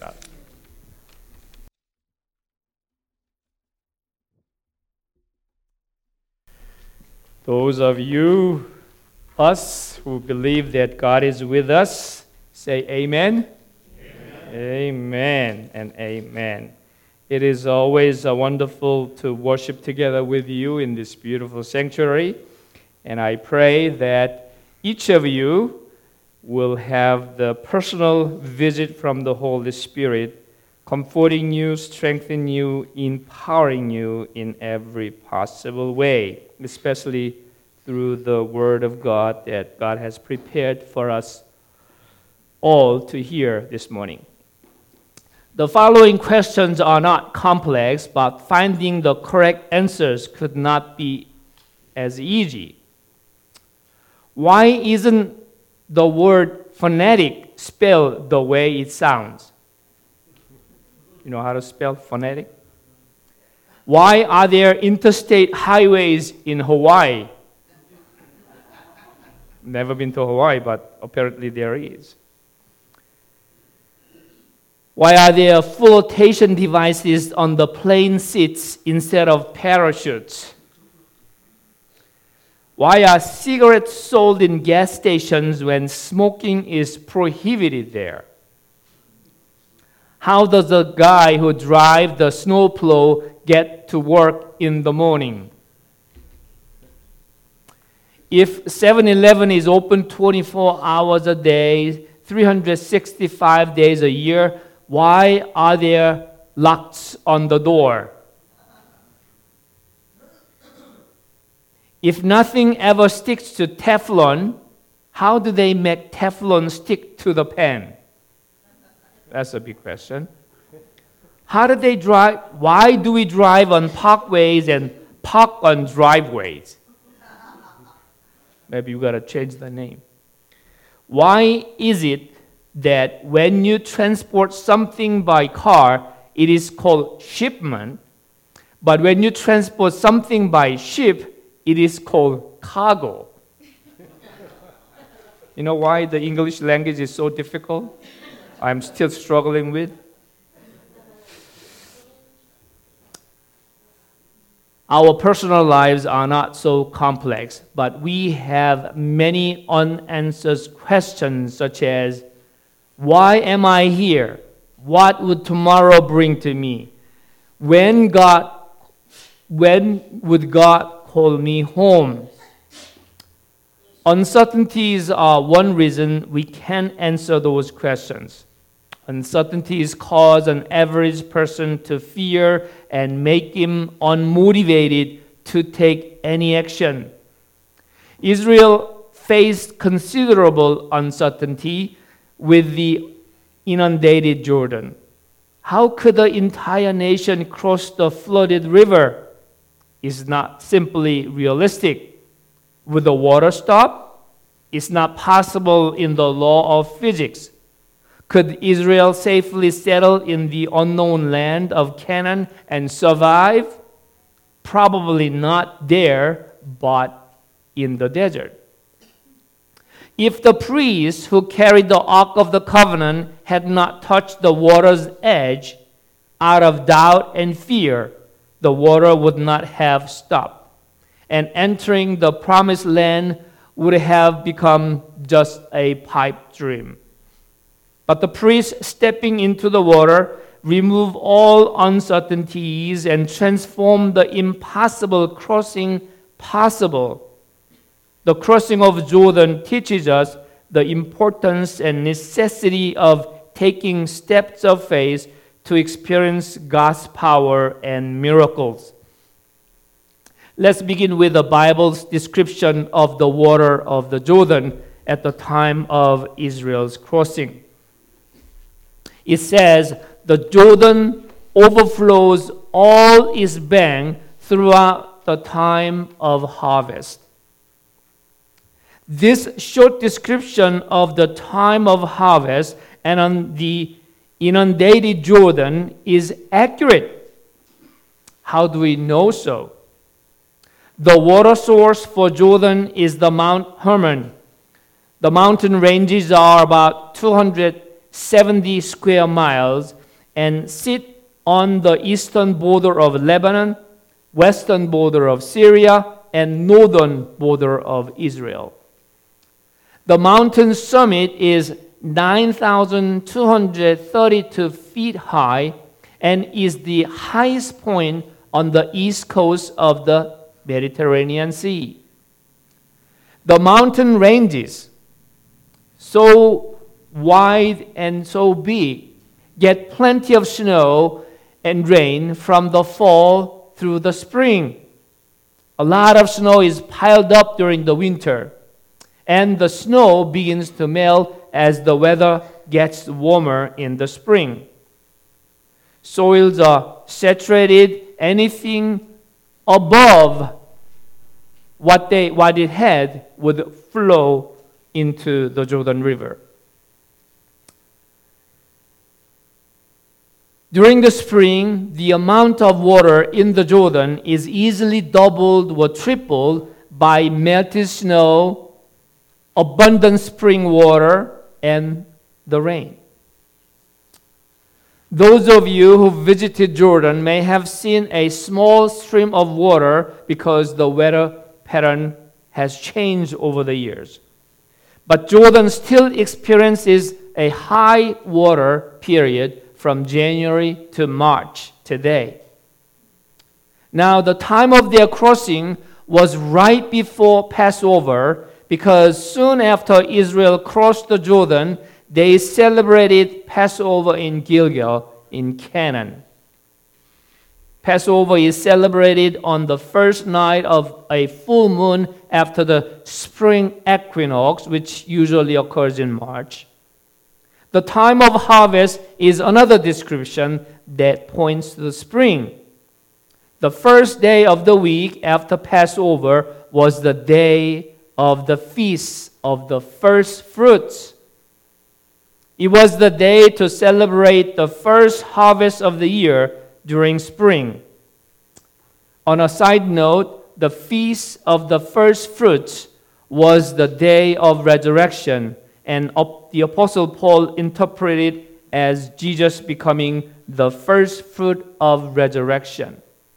Those of you, us, who believe that God is with us, say amen. Amen, amen and amen. It is always uh, wonderful to worship together with you in this beautiful sanctuary. And I pray that each of you will have the personal visit from the Holy Spirit, comforting you, strengthening you, empowering you in every possible way, especially through the Word of God that God has prepared for us all to hear this morning. The following questions are not complex, but finding the correct answers could not be as easy. Why isn't the word phonetic spelled the way it sounds? You know how to spell phonetic? Why are there interstate highways in Hawaii? Never been to Hawaii, but apparently there is. Why are there flotation devices on the plane seats instead of parachutes? Why are cigarettes sold in gas stations when smoking is prohibited there? How does the guy who drives the snowplow get to work in the morning? If seven eleven is open twenty-four hours a day, three hundred sixty-five days a year, why are there locks on the door? If nothing ever sticks to Teflon, how do they make Teflon stick to the pan? That's a big question. How do they drive? Why do we drive on parkways and park on driveways? Maybe you got to change the name. Why is it that when you transport something by car, it is called shipment, but when you transport something by ship, it is called cargo? You know why the English language is so difficult? I'm still struggling with. Our personal lives are not so complex, but we have many unanswered questions such as, why am I here? What would tomorrow bring to me? When God, when would God call me home? Uncertainties are one reason we can't answer those questions. Uncertainties cause an average person to fear and make him unmotivated to take any action. Israel faced considerable uncertainty with the inundated Jordan. How could the entire nation cross the flooded river? It's not simply realistic. Would the water stop? It's not possible in the law of physics. Could Israel safely settle in the unknown land of Canaan and survive? Probably not there, but in the desert. If the priests who carried the Ark of the Covenant had not touched the water's edge, out of doubt and fear, the water would not have stopped. and entering the promised land would have become just a pipe dream. But the priest stepping into the water removed all uncertainties and transformed the impossible crossing possible. The crossing of Jordan teaches us the importance and necessity of taking steps of faith to experience God's power and miracles. Let's begin with the Bible's description of the water of the Jordan at the time of Israel's crossing. It says, the Jordan overflows all its banks throughout the time of harvest. This short description of the time of harvest and on the inundated Jordan is accurate. How do we know so? The water source for Jordan is the Mount Hermon. The mountain ranges are about two hundred seventy square miles and sit on the eastern border of Lebanon, western border of Syria, and northern border of Israel. The mountain summit is nine thousand two hundred thirty-two feet high and is the highest point on the east coast of the Mediterranean Sea. The mountain ranges, so wide and so big, get plenty of snow and rain from the fall through the spring. A lot of snow is piled up during the winter, and the snow begins to melt as the weather gets warmer in the spring. Soils are saturated. Anything above what they what it had would flow into the Jordan River. During the spring, the amount of water in the Jordan is easily doubled or tripled by melted snow, abundant spring water, and the rain. Those of you who visited Jordan may have seen a small stream of water because the weather pattern has changed over the years. But Jordan still experiences a high water period from January to March today. Now, the time of their crossing was right before Passover, because soon after Israel crossed the Jordan, they celebrated Passover in Gilgal in Canaan. Passover is celebrated on the first night of a full moon after the spring equinox, which usually occurs in March. The time of harvest is another description that points to the spring. The first day of the week after Passover was the day of the feast of the first fruits. It was the day to celebrate the first harvest of the year during spring. On a side note, the feast of the first fruits was the day of resurrection, and the Apostle Paul interpreted as Jesus becoming the first fruit of resurrection.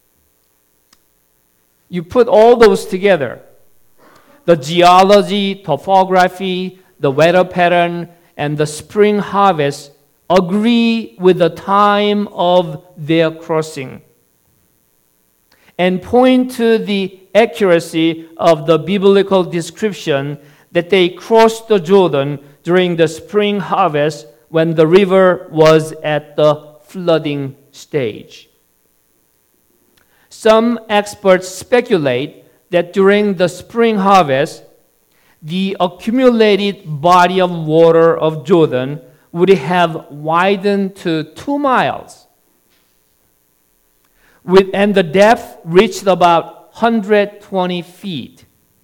You put all those together, the geology, topography, the weather pattern, and the spring harvest agree with the time of their crossing and point to the accuracy of the biblical description that they crossed the Jordan during the spring harvest when the river was at the flooding stage. Some experts speculate that during the spring harvest, the accumulated body of water of Jordan would have widened to two miles, with, and the depth reached about one hundred twenty feet.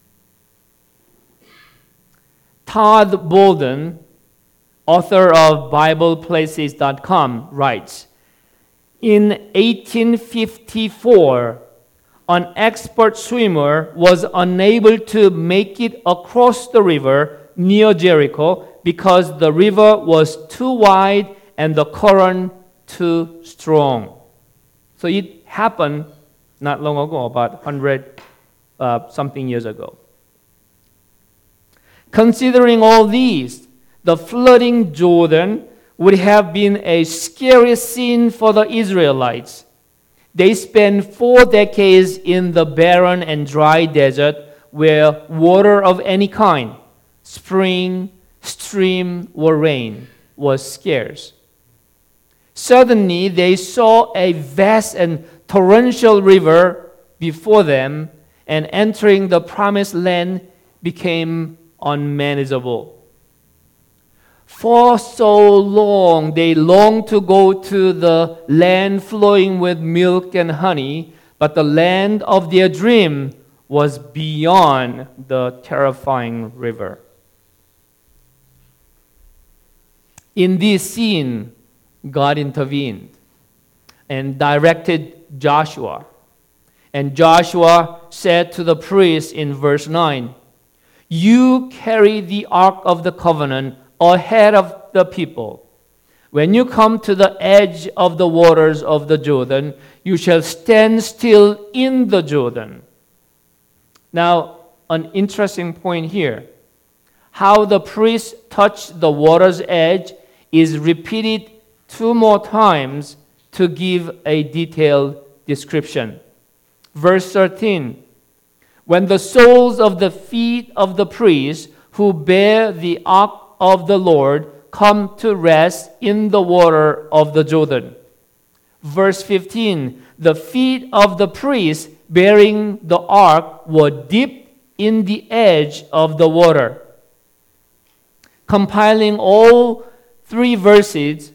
Todd Bolden, author of Bible Places dot com, writes, in eighteen fifty-four, an expert swimmer was unable to make it across the river near Jericho because the river was too wide and the current too strong. So it happened not long ago, about one hundred uh, something years ago. Considering all these, the flooding Jordan would have been a scary scene for the Israelites. They spent four decades in the barren and dry desert where water of any kind, spring, stream, or rain, was scarce. Suddenly, they saw a vast and torrential river before them, and entering the promised land became unmanageable. For so long, they longed to go to the land flowing with milk and honey, but the land of their dream was beyond the terrifying river. In this scene, God intervened and directed Joshua. And Joshua said to the priest in verse nine, "You carry the ark of the covenant ahead of the people. When you come to the edge of the waters of the Jordan, you shall stand still in the Jordan." Now, an interesting point here. How the priest touched the water's edge is repeated two more times to give a detailed description. Verse thirteen, "When the soles of the feet of the priests who bear the ark of the Lord come to rest in the water of the Jordan." Verse fifteen, "The feet of the priests bearing the ark were dipped in the edge of the water." Compiling all three verses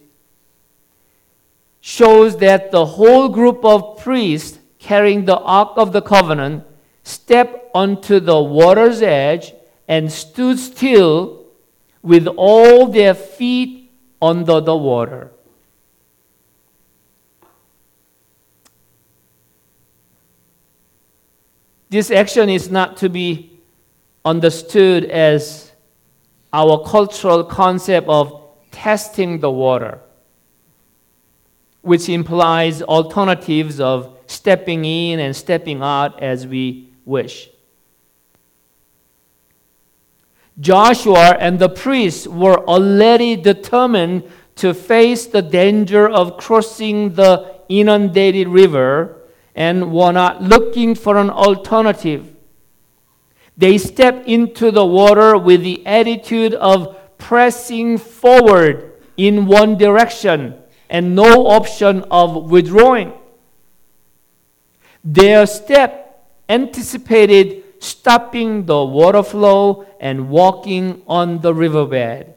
shows that the whole group of priests carrying the Ark of the Covenant stepped onto the water's edge and stood still with all their feet under the water. This action is not to be understood as our cultural concept of testing the water, which implies alternatives of stepping in and stepping out as we wish. Joshua and the priests were already determined to face the danger of crossing the inundated river and were not looking for an alternative. They stepped into the water with the attitude of pressing forward in one direction and no option of withdrawing. Their step anticipated stopping the water flow and walking on the riverbed.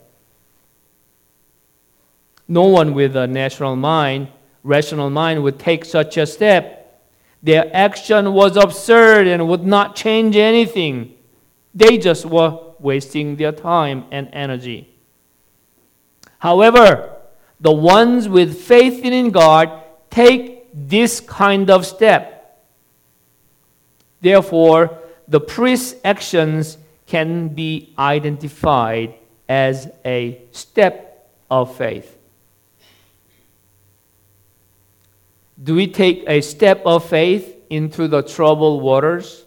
No one with a national mind, rational mind would take such a step. Their action was absurd and would not change anything. They just were wasting their time and energy. However, the ones with faith in God take this kind of step. Therefore, the priest's actions can be identified as a step of faith. Do we take a step of faith into the troubled waters?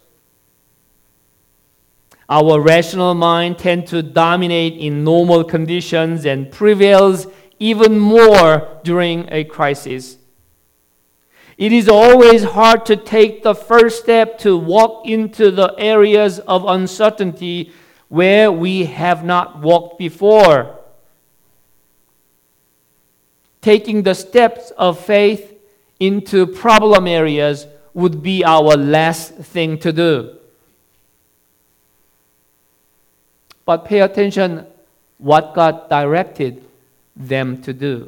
Our rational mind tends to dominate in normal conditions and prevails even more during a crisis. It is always hard to take the first step to walk into the areas of uncertainty where we have not walked before. Taking the steps of faith into problem areas would be our last thing to do. But pay attention what God directed them to do.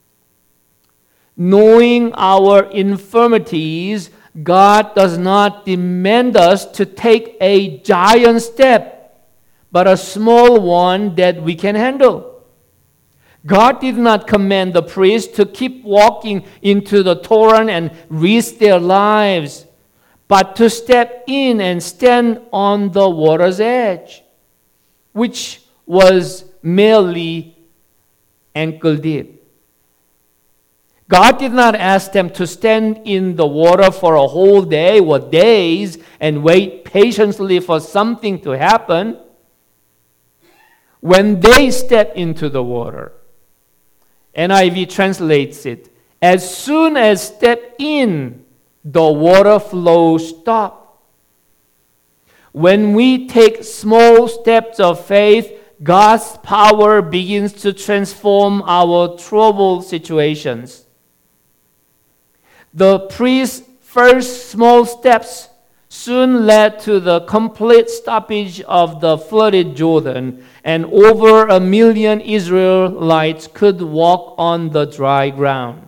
Knowing our infirmities, God does not demand us to take a giant step, but a small one that we can handle. God did not command the priests to keep walking into the torrent and risk their lives, but to step in and stand on the water's edge, which was merely ankle deep. God did not ask them to stand in the water for a whole day or days and wait patiently for something to happen. When they step into the water, N I V translates it, as soon as step in, the water flow stopped. When we take small steps of faith, God's power begins to transform our troubled situations. The priest's first small steps soon led to the complete stoppage of the flooded Jordan, and over a million Israelites could walk on the dry ground.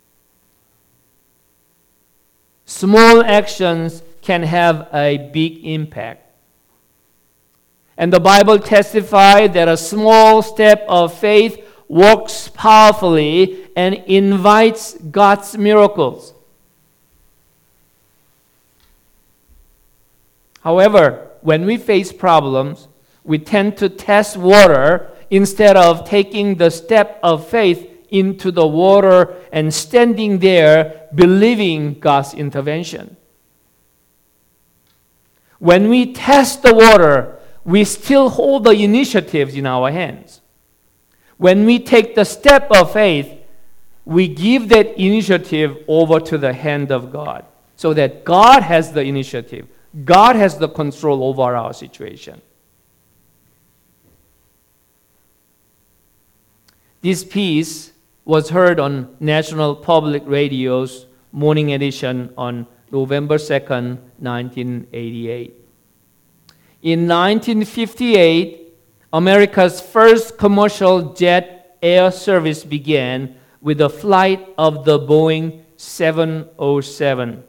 Small actions can have a big impact. And the Bible testifies that a small step of faith works powerfully and invites God's miracles. However, when we face problems, we tend to test water instead of taking the step of faith into the water and standing there believing God's intervention. When we test the water, we still hold the initiatives in our hands. When we take the step of faith, we give that initiative over to the hand of God, so that God has the initiative. God has the control over our situation. This piece was heard on National Public Radio's Morning Edition on November second, nineteen eighty-eight. In nineteen fifty-eight, America's first commercial jet air service began with a flight of the Boeing seven oh seven.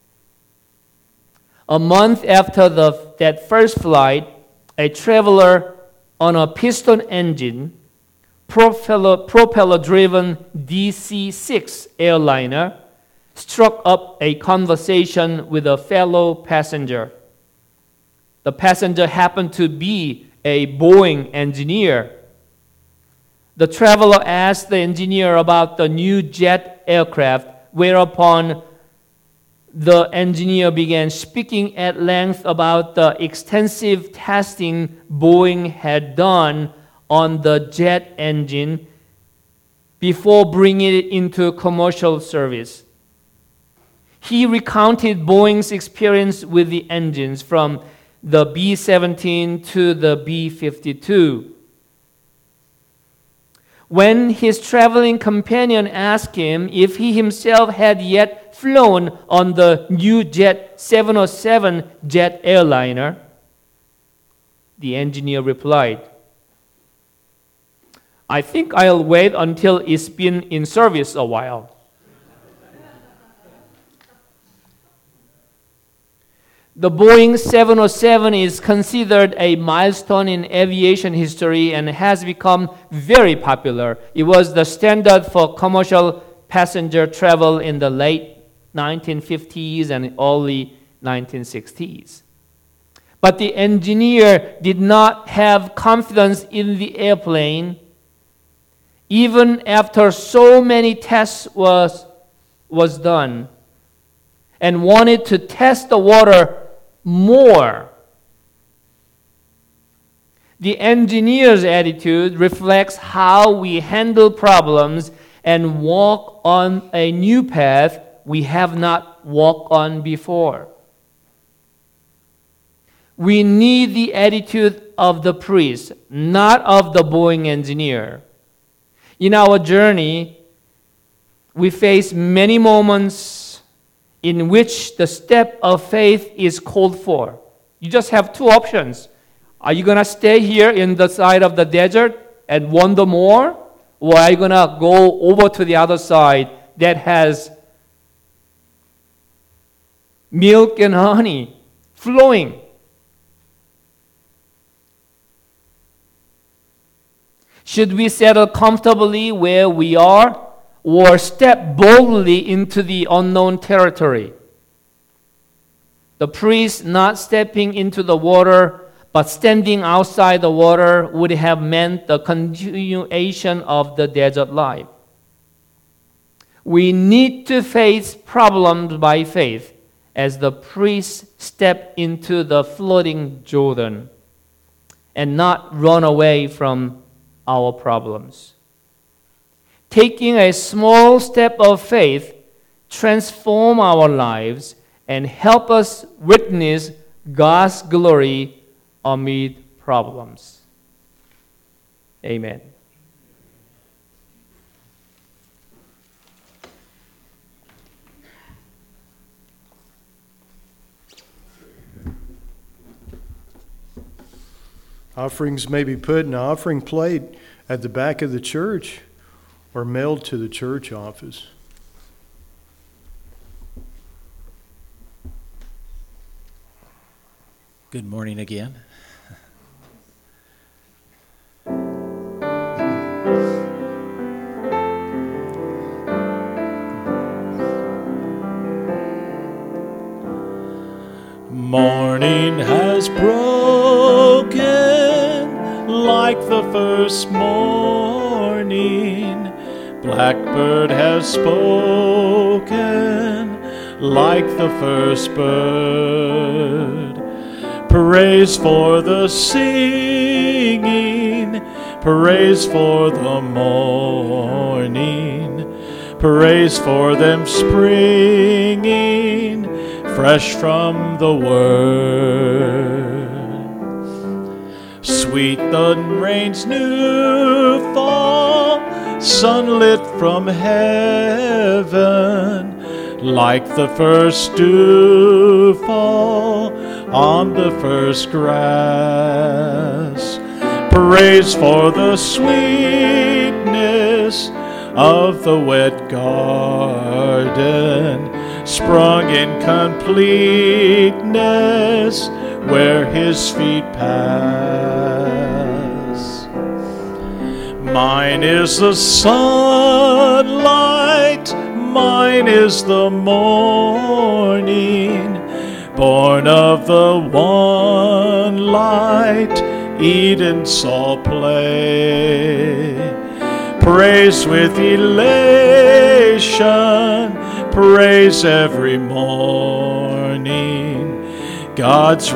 A month after the, that first flight, a traveler on a piston engine, propeller, propeller-driven D C six airliner struck up a conversation with a fellow passenger. The passenger happened to be a Boeing engineer. The traveler asked the engineer about the new jet aircraft, whereupon the engineer began speaking at length about the extensive testing Boeing had done on the jet engine before bringing it into commercial service. He recounted Boeing's experience with the engines from the B seventeen to the B fifty-two. When his traveling companion asked him if he himself had yet flown on the new jet seven oh seven jet airliner, the engineer replied, "I think I'll wait until it's been in service a while." The Boeing seven oh seven is considered a milestone in aviation history and has become very popular. It was the standard for commercial passenger travel in the late nineteen fifties and early nineteen sixties. But the engineer did not have confidence in the airplane. Even after so many tests was, was done, and wanted to test the water more. The engineer's attitude reflects how we handle problems and walk on a new path we have not walked on before. We need the attitude of the priest, not of the Boeing engineer. In our journey, we face many moments in which the step of faith is called for. You just have two options. Are you going to stay here in the side of the desert and wander more? Or are you going to go over to the other side that has milk and honey flowing? Should we settle comfortably where we are, or step boldly into the unknown territory? The priest not stepping into the water but standing outside the water would have meant the continuation of the desert life. We need to face problems by faith as the priests step into the flooding Jordan and not run away from our problems. Taking a small step of faith transform our lives and help us witness God's glory amid problems. Amen. Offerings may be put in an offering plate at the back of the church or mailed to the church office. Good morning again. Morning has broken like the first morning. Blackbird has spoken like the first bird. Praise for the singing, praise for the morning, praise for them springing fresh from the word. Sweet the rain's new fall, sunlit from heaven, like the first dew fall on the first grass. Praise for the sweetness of the wet garden, sprung in completeness where his feet pass. Mine is the sunlight, mine is the morning, born of the one light Eden saw play. Praise with elation, praise every morning, God's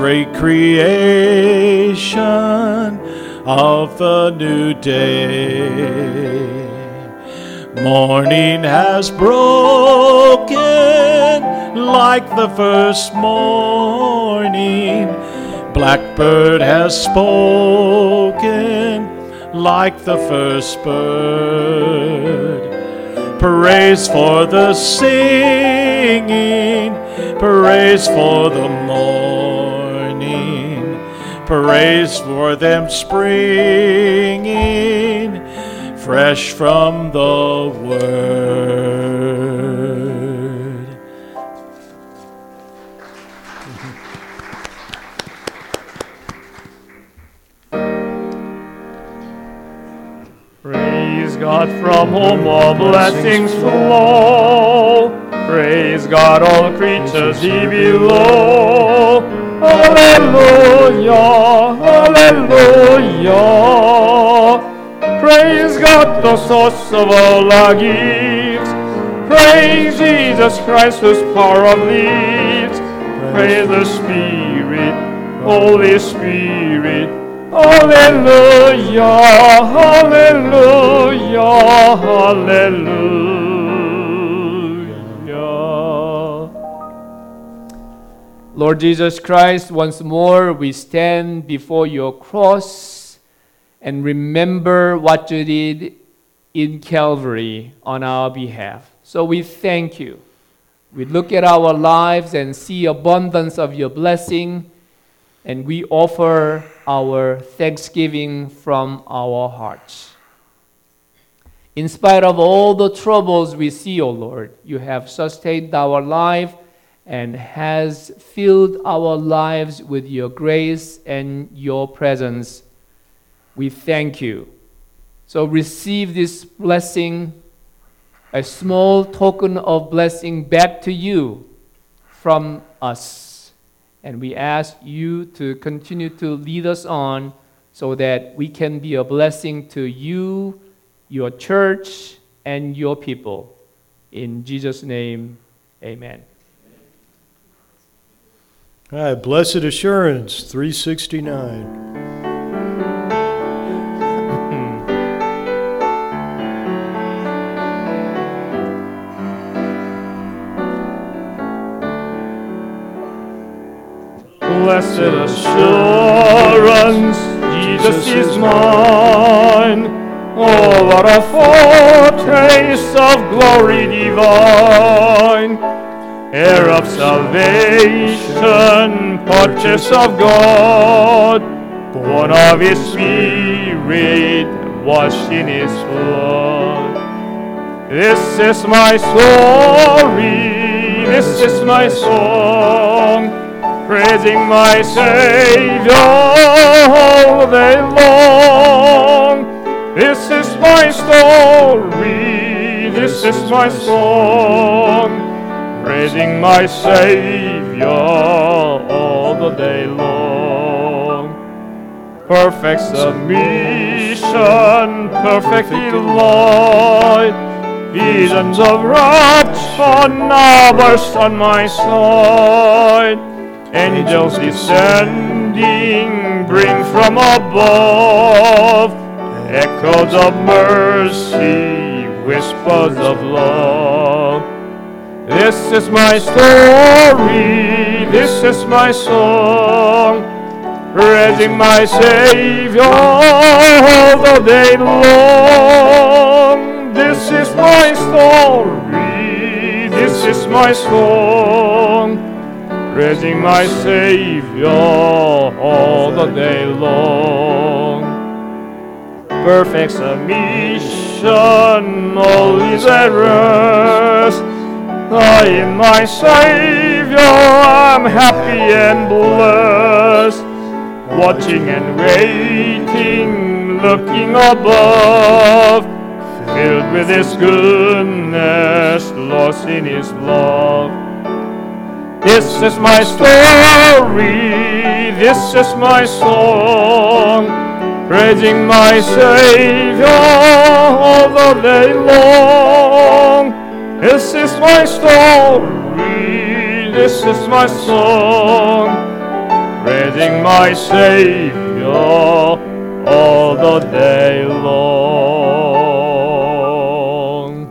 recreation of the new day. Morning has broken like the first morning. Blackbird has spoken like the first bird. Praise for the singing, praise for the morning, praise for them springing fresh from the word. Praise God from whom all blessings flow. Praise God, all creatures He below. Hallelujah, hallelujah. Praise God, the source of all our gifts. Praise Jesus Christ, whose power uplifts. Praise the Spirit, Holy Spirit. Hallelujah, hallelujah, hallelujah. Lord Jesus Christ, once more we stand before your cross and remember what you did in Calvary on our behalf. So we thank you. We look at our lives and see abundance of your blessing, and we offer our thanksgiving from our hearts. In spite of all the troubles we see, O Lord, you have sustained our life and has filled our lives with your grace and your presence. We thank you. So receive this blessing, a small token of blessing back to you from us. And we ask you to continue to lead us on so that we can be a blessing to you, your church, and your people. In Jesus' name, amen. All right, Blessed Assurance, three sixty-nine. Blessed assurance, Jesus is mine. Oh, what a foretaste of glory divine. Heir of salvation, purchase of God, born of His Spirit, washed in His blood. This is my story, this is my song, praising my Savior all day long. This is my story, this is my song, praising my Savior all the day long. Perfect submission, perfect delight, visions of rapture now burst on my sight. Angels descending bring from above echoes of mercy, whispers of love. This is my story, this is my song, praising my Savior all the day long. This is my story, this is my song, praising my Savior all the day long. Perfect submission, all is at rest. I in my Savior I'm happy and blessed, watching and waiting, looking above, filled with His goodness, lost in His love. This is my story, this is my song, praising my Savior all the day long. This is my story, this is my song, praising my Savior all the day long.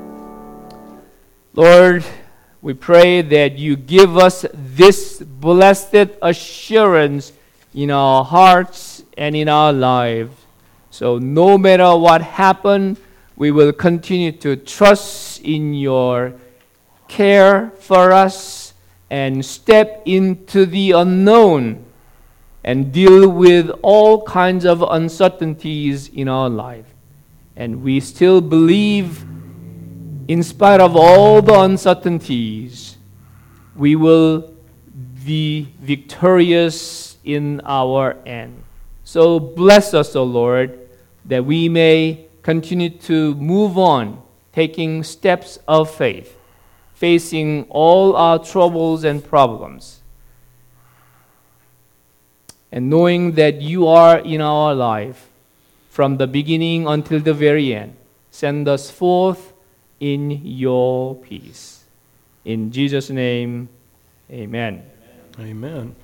Lord, we pray that you give us this blessed assurance in our hearts and in our lives. So no matter what happens, we will continue to trust in your care for us and step into the unknown and deal with all kinds of uncertainties in our life. And we still believe, in spite of all the uncertainties, we will be victorious in our end. So bless us, O Lord, that we may continue to move on, taking steps of faith, facing all our troubles and problems, and knowing that you are in our life from the beginning until the very end. Send us forth in your peace. In Jesus' name, amen. Amen.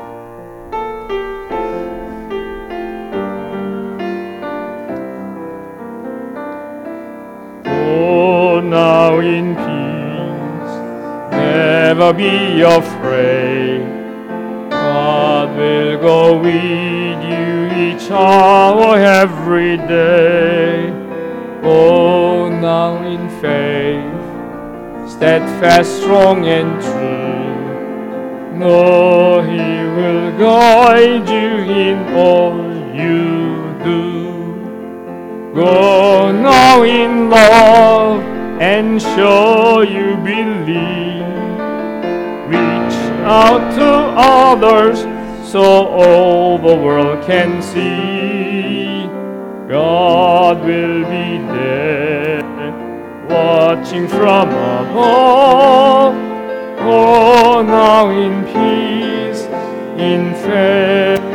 Go now in peace, never be afraid. God will go with you each hour, every day. Go now in faith, steadfast, strong, and true. Know He will guide you in all you do. Go now in love and show you believe. Reach out to others so all the world can see. God will be there, watching from above. Go now in peace, in faith.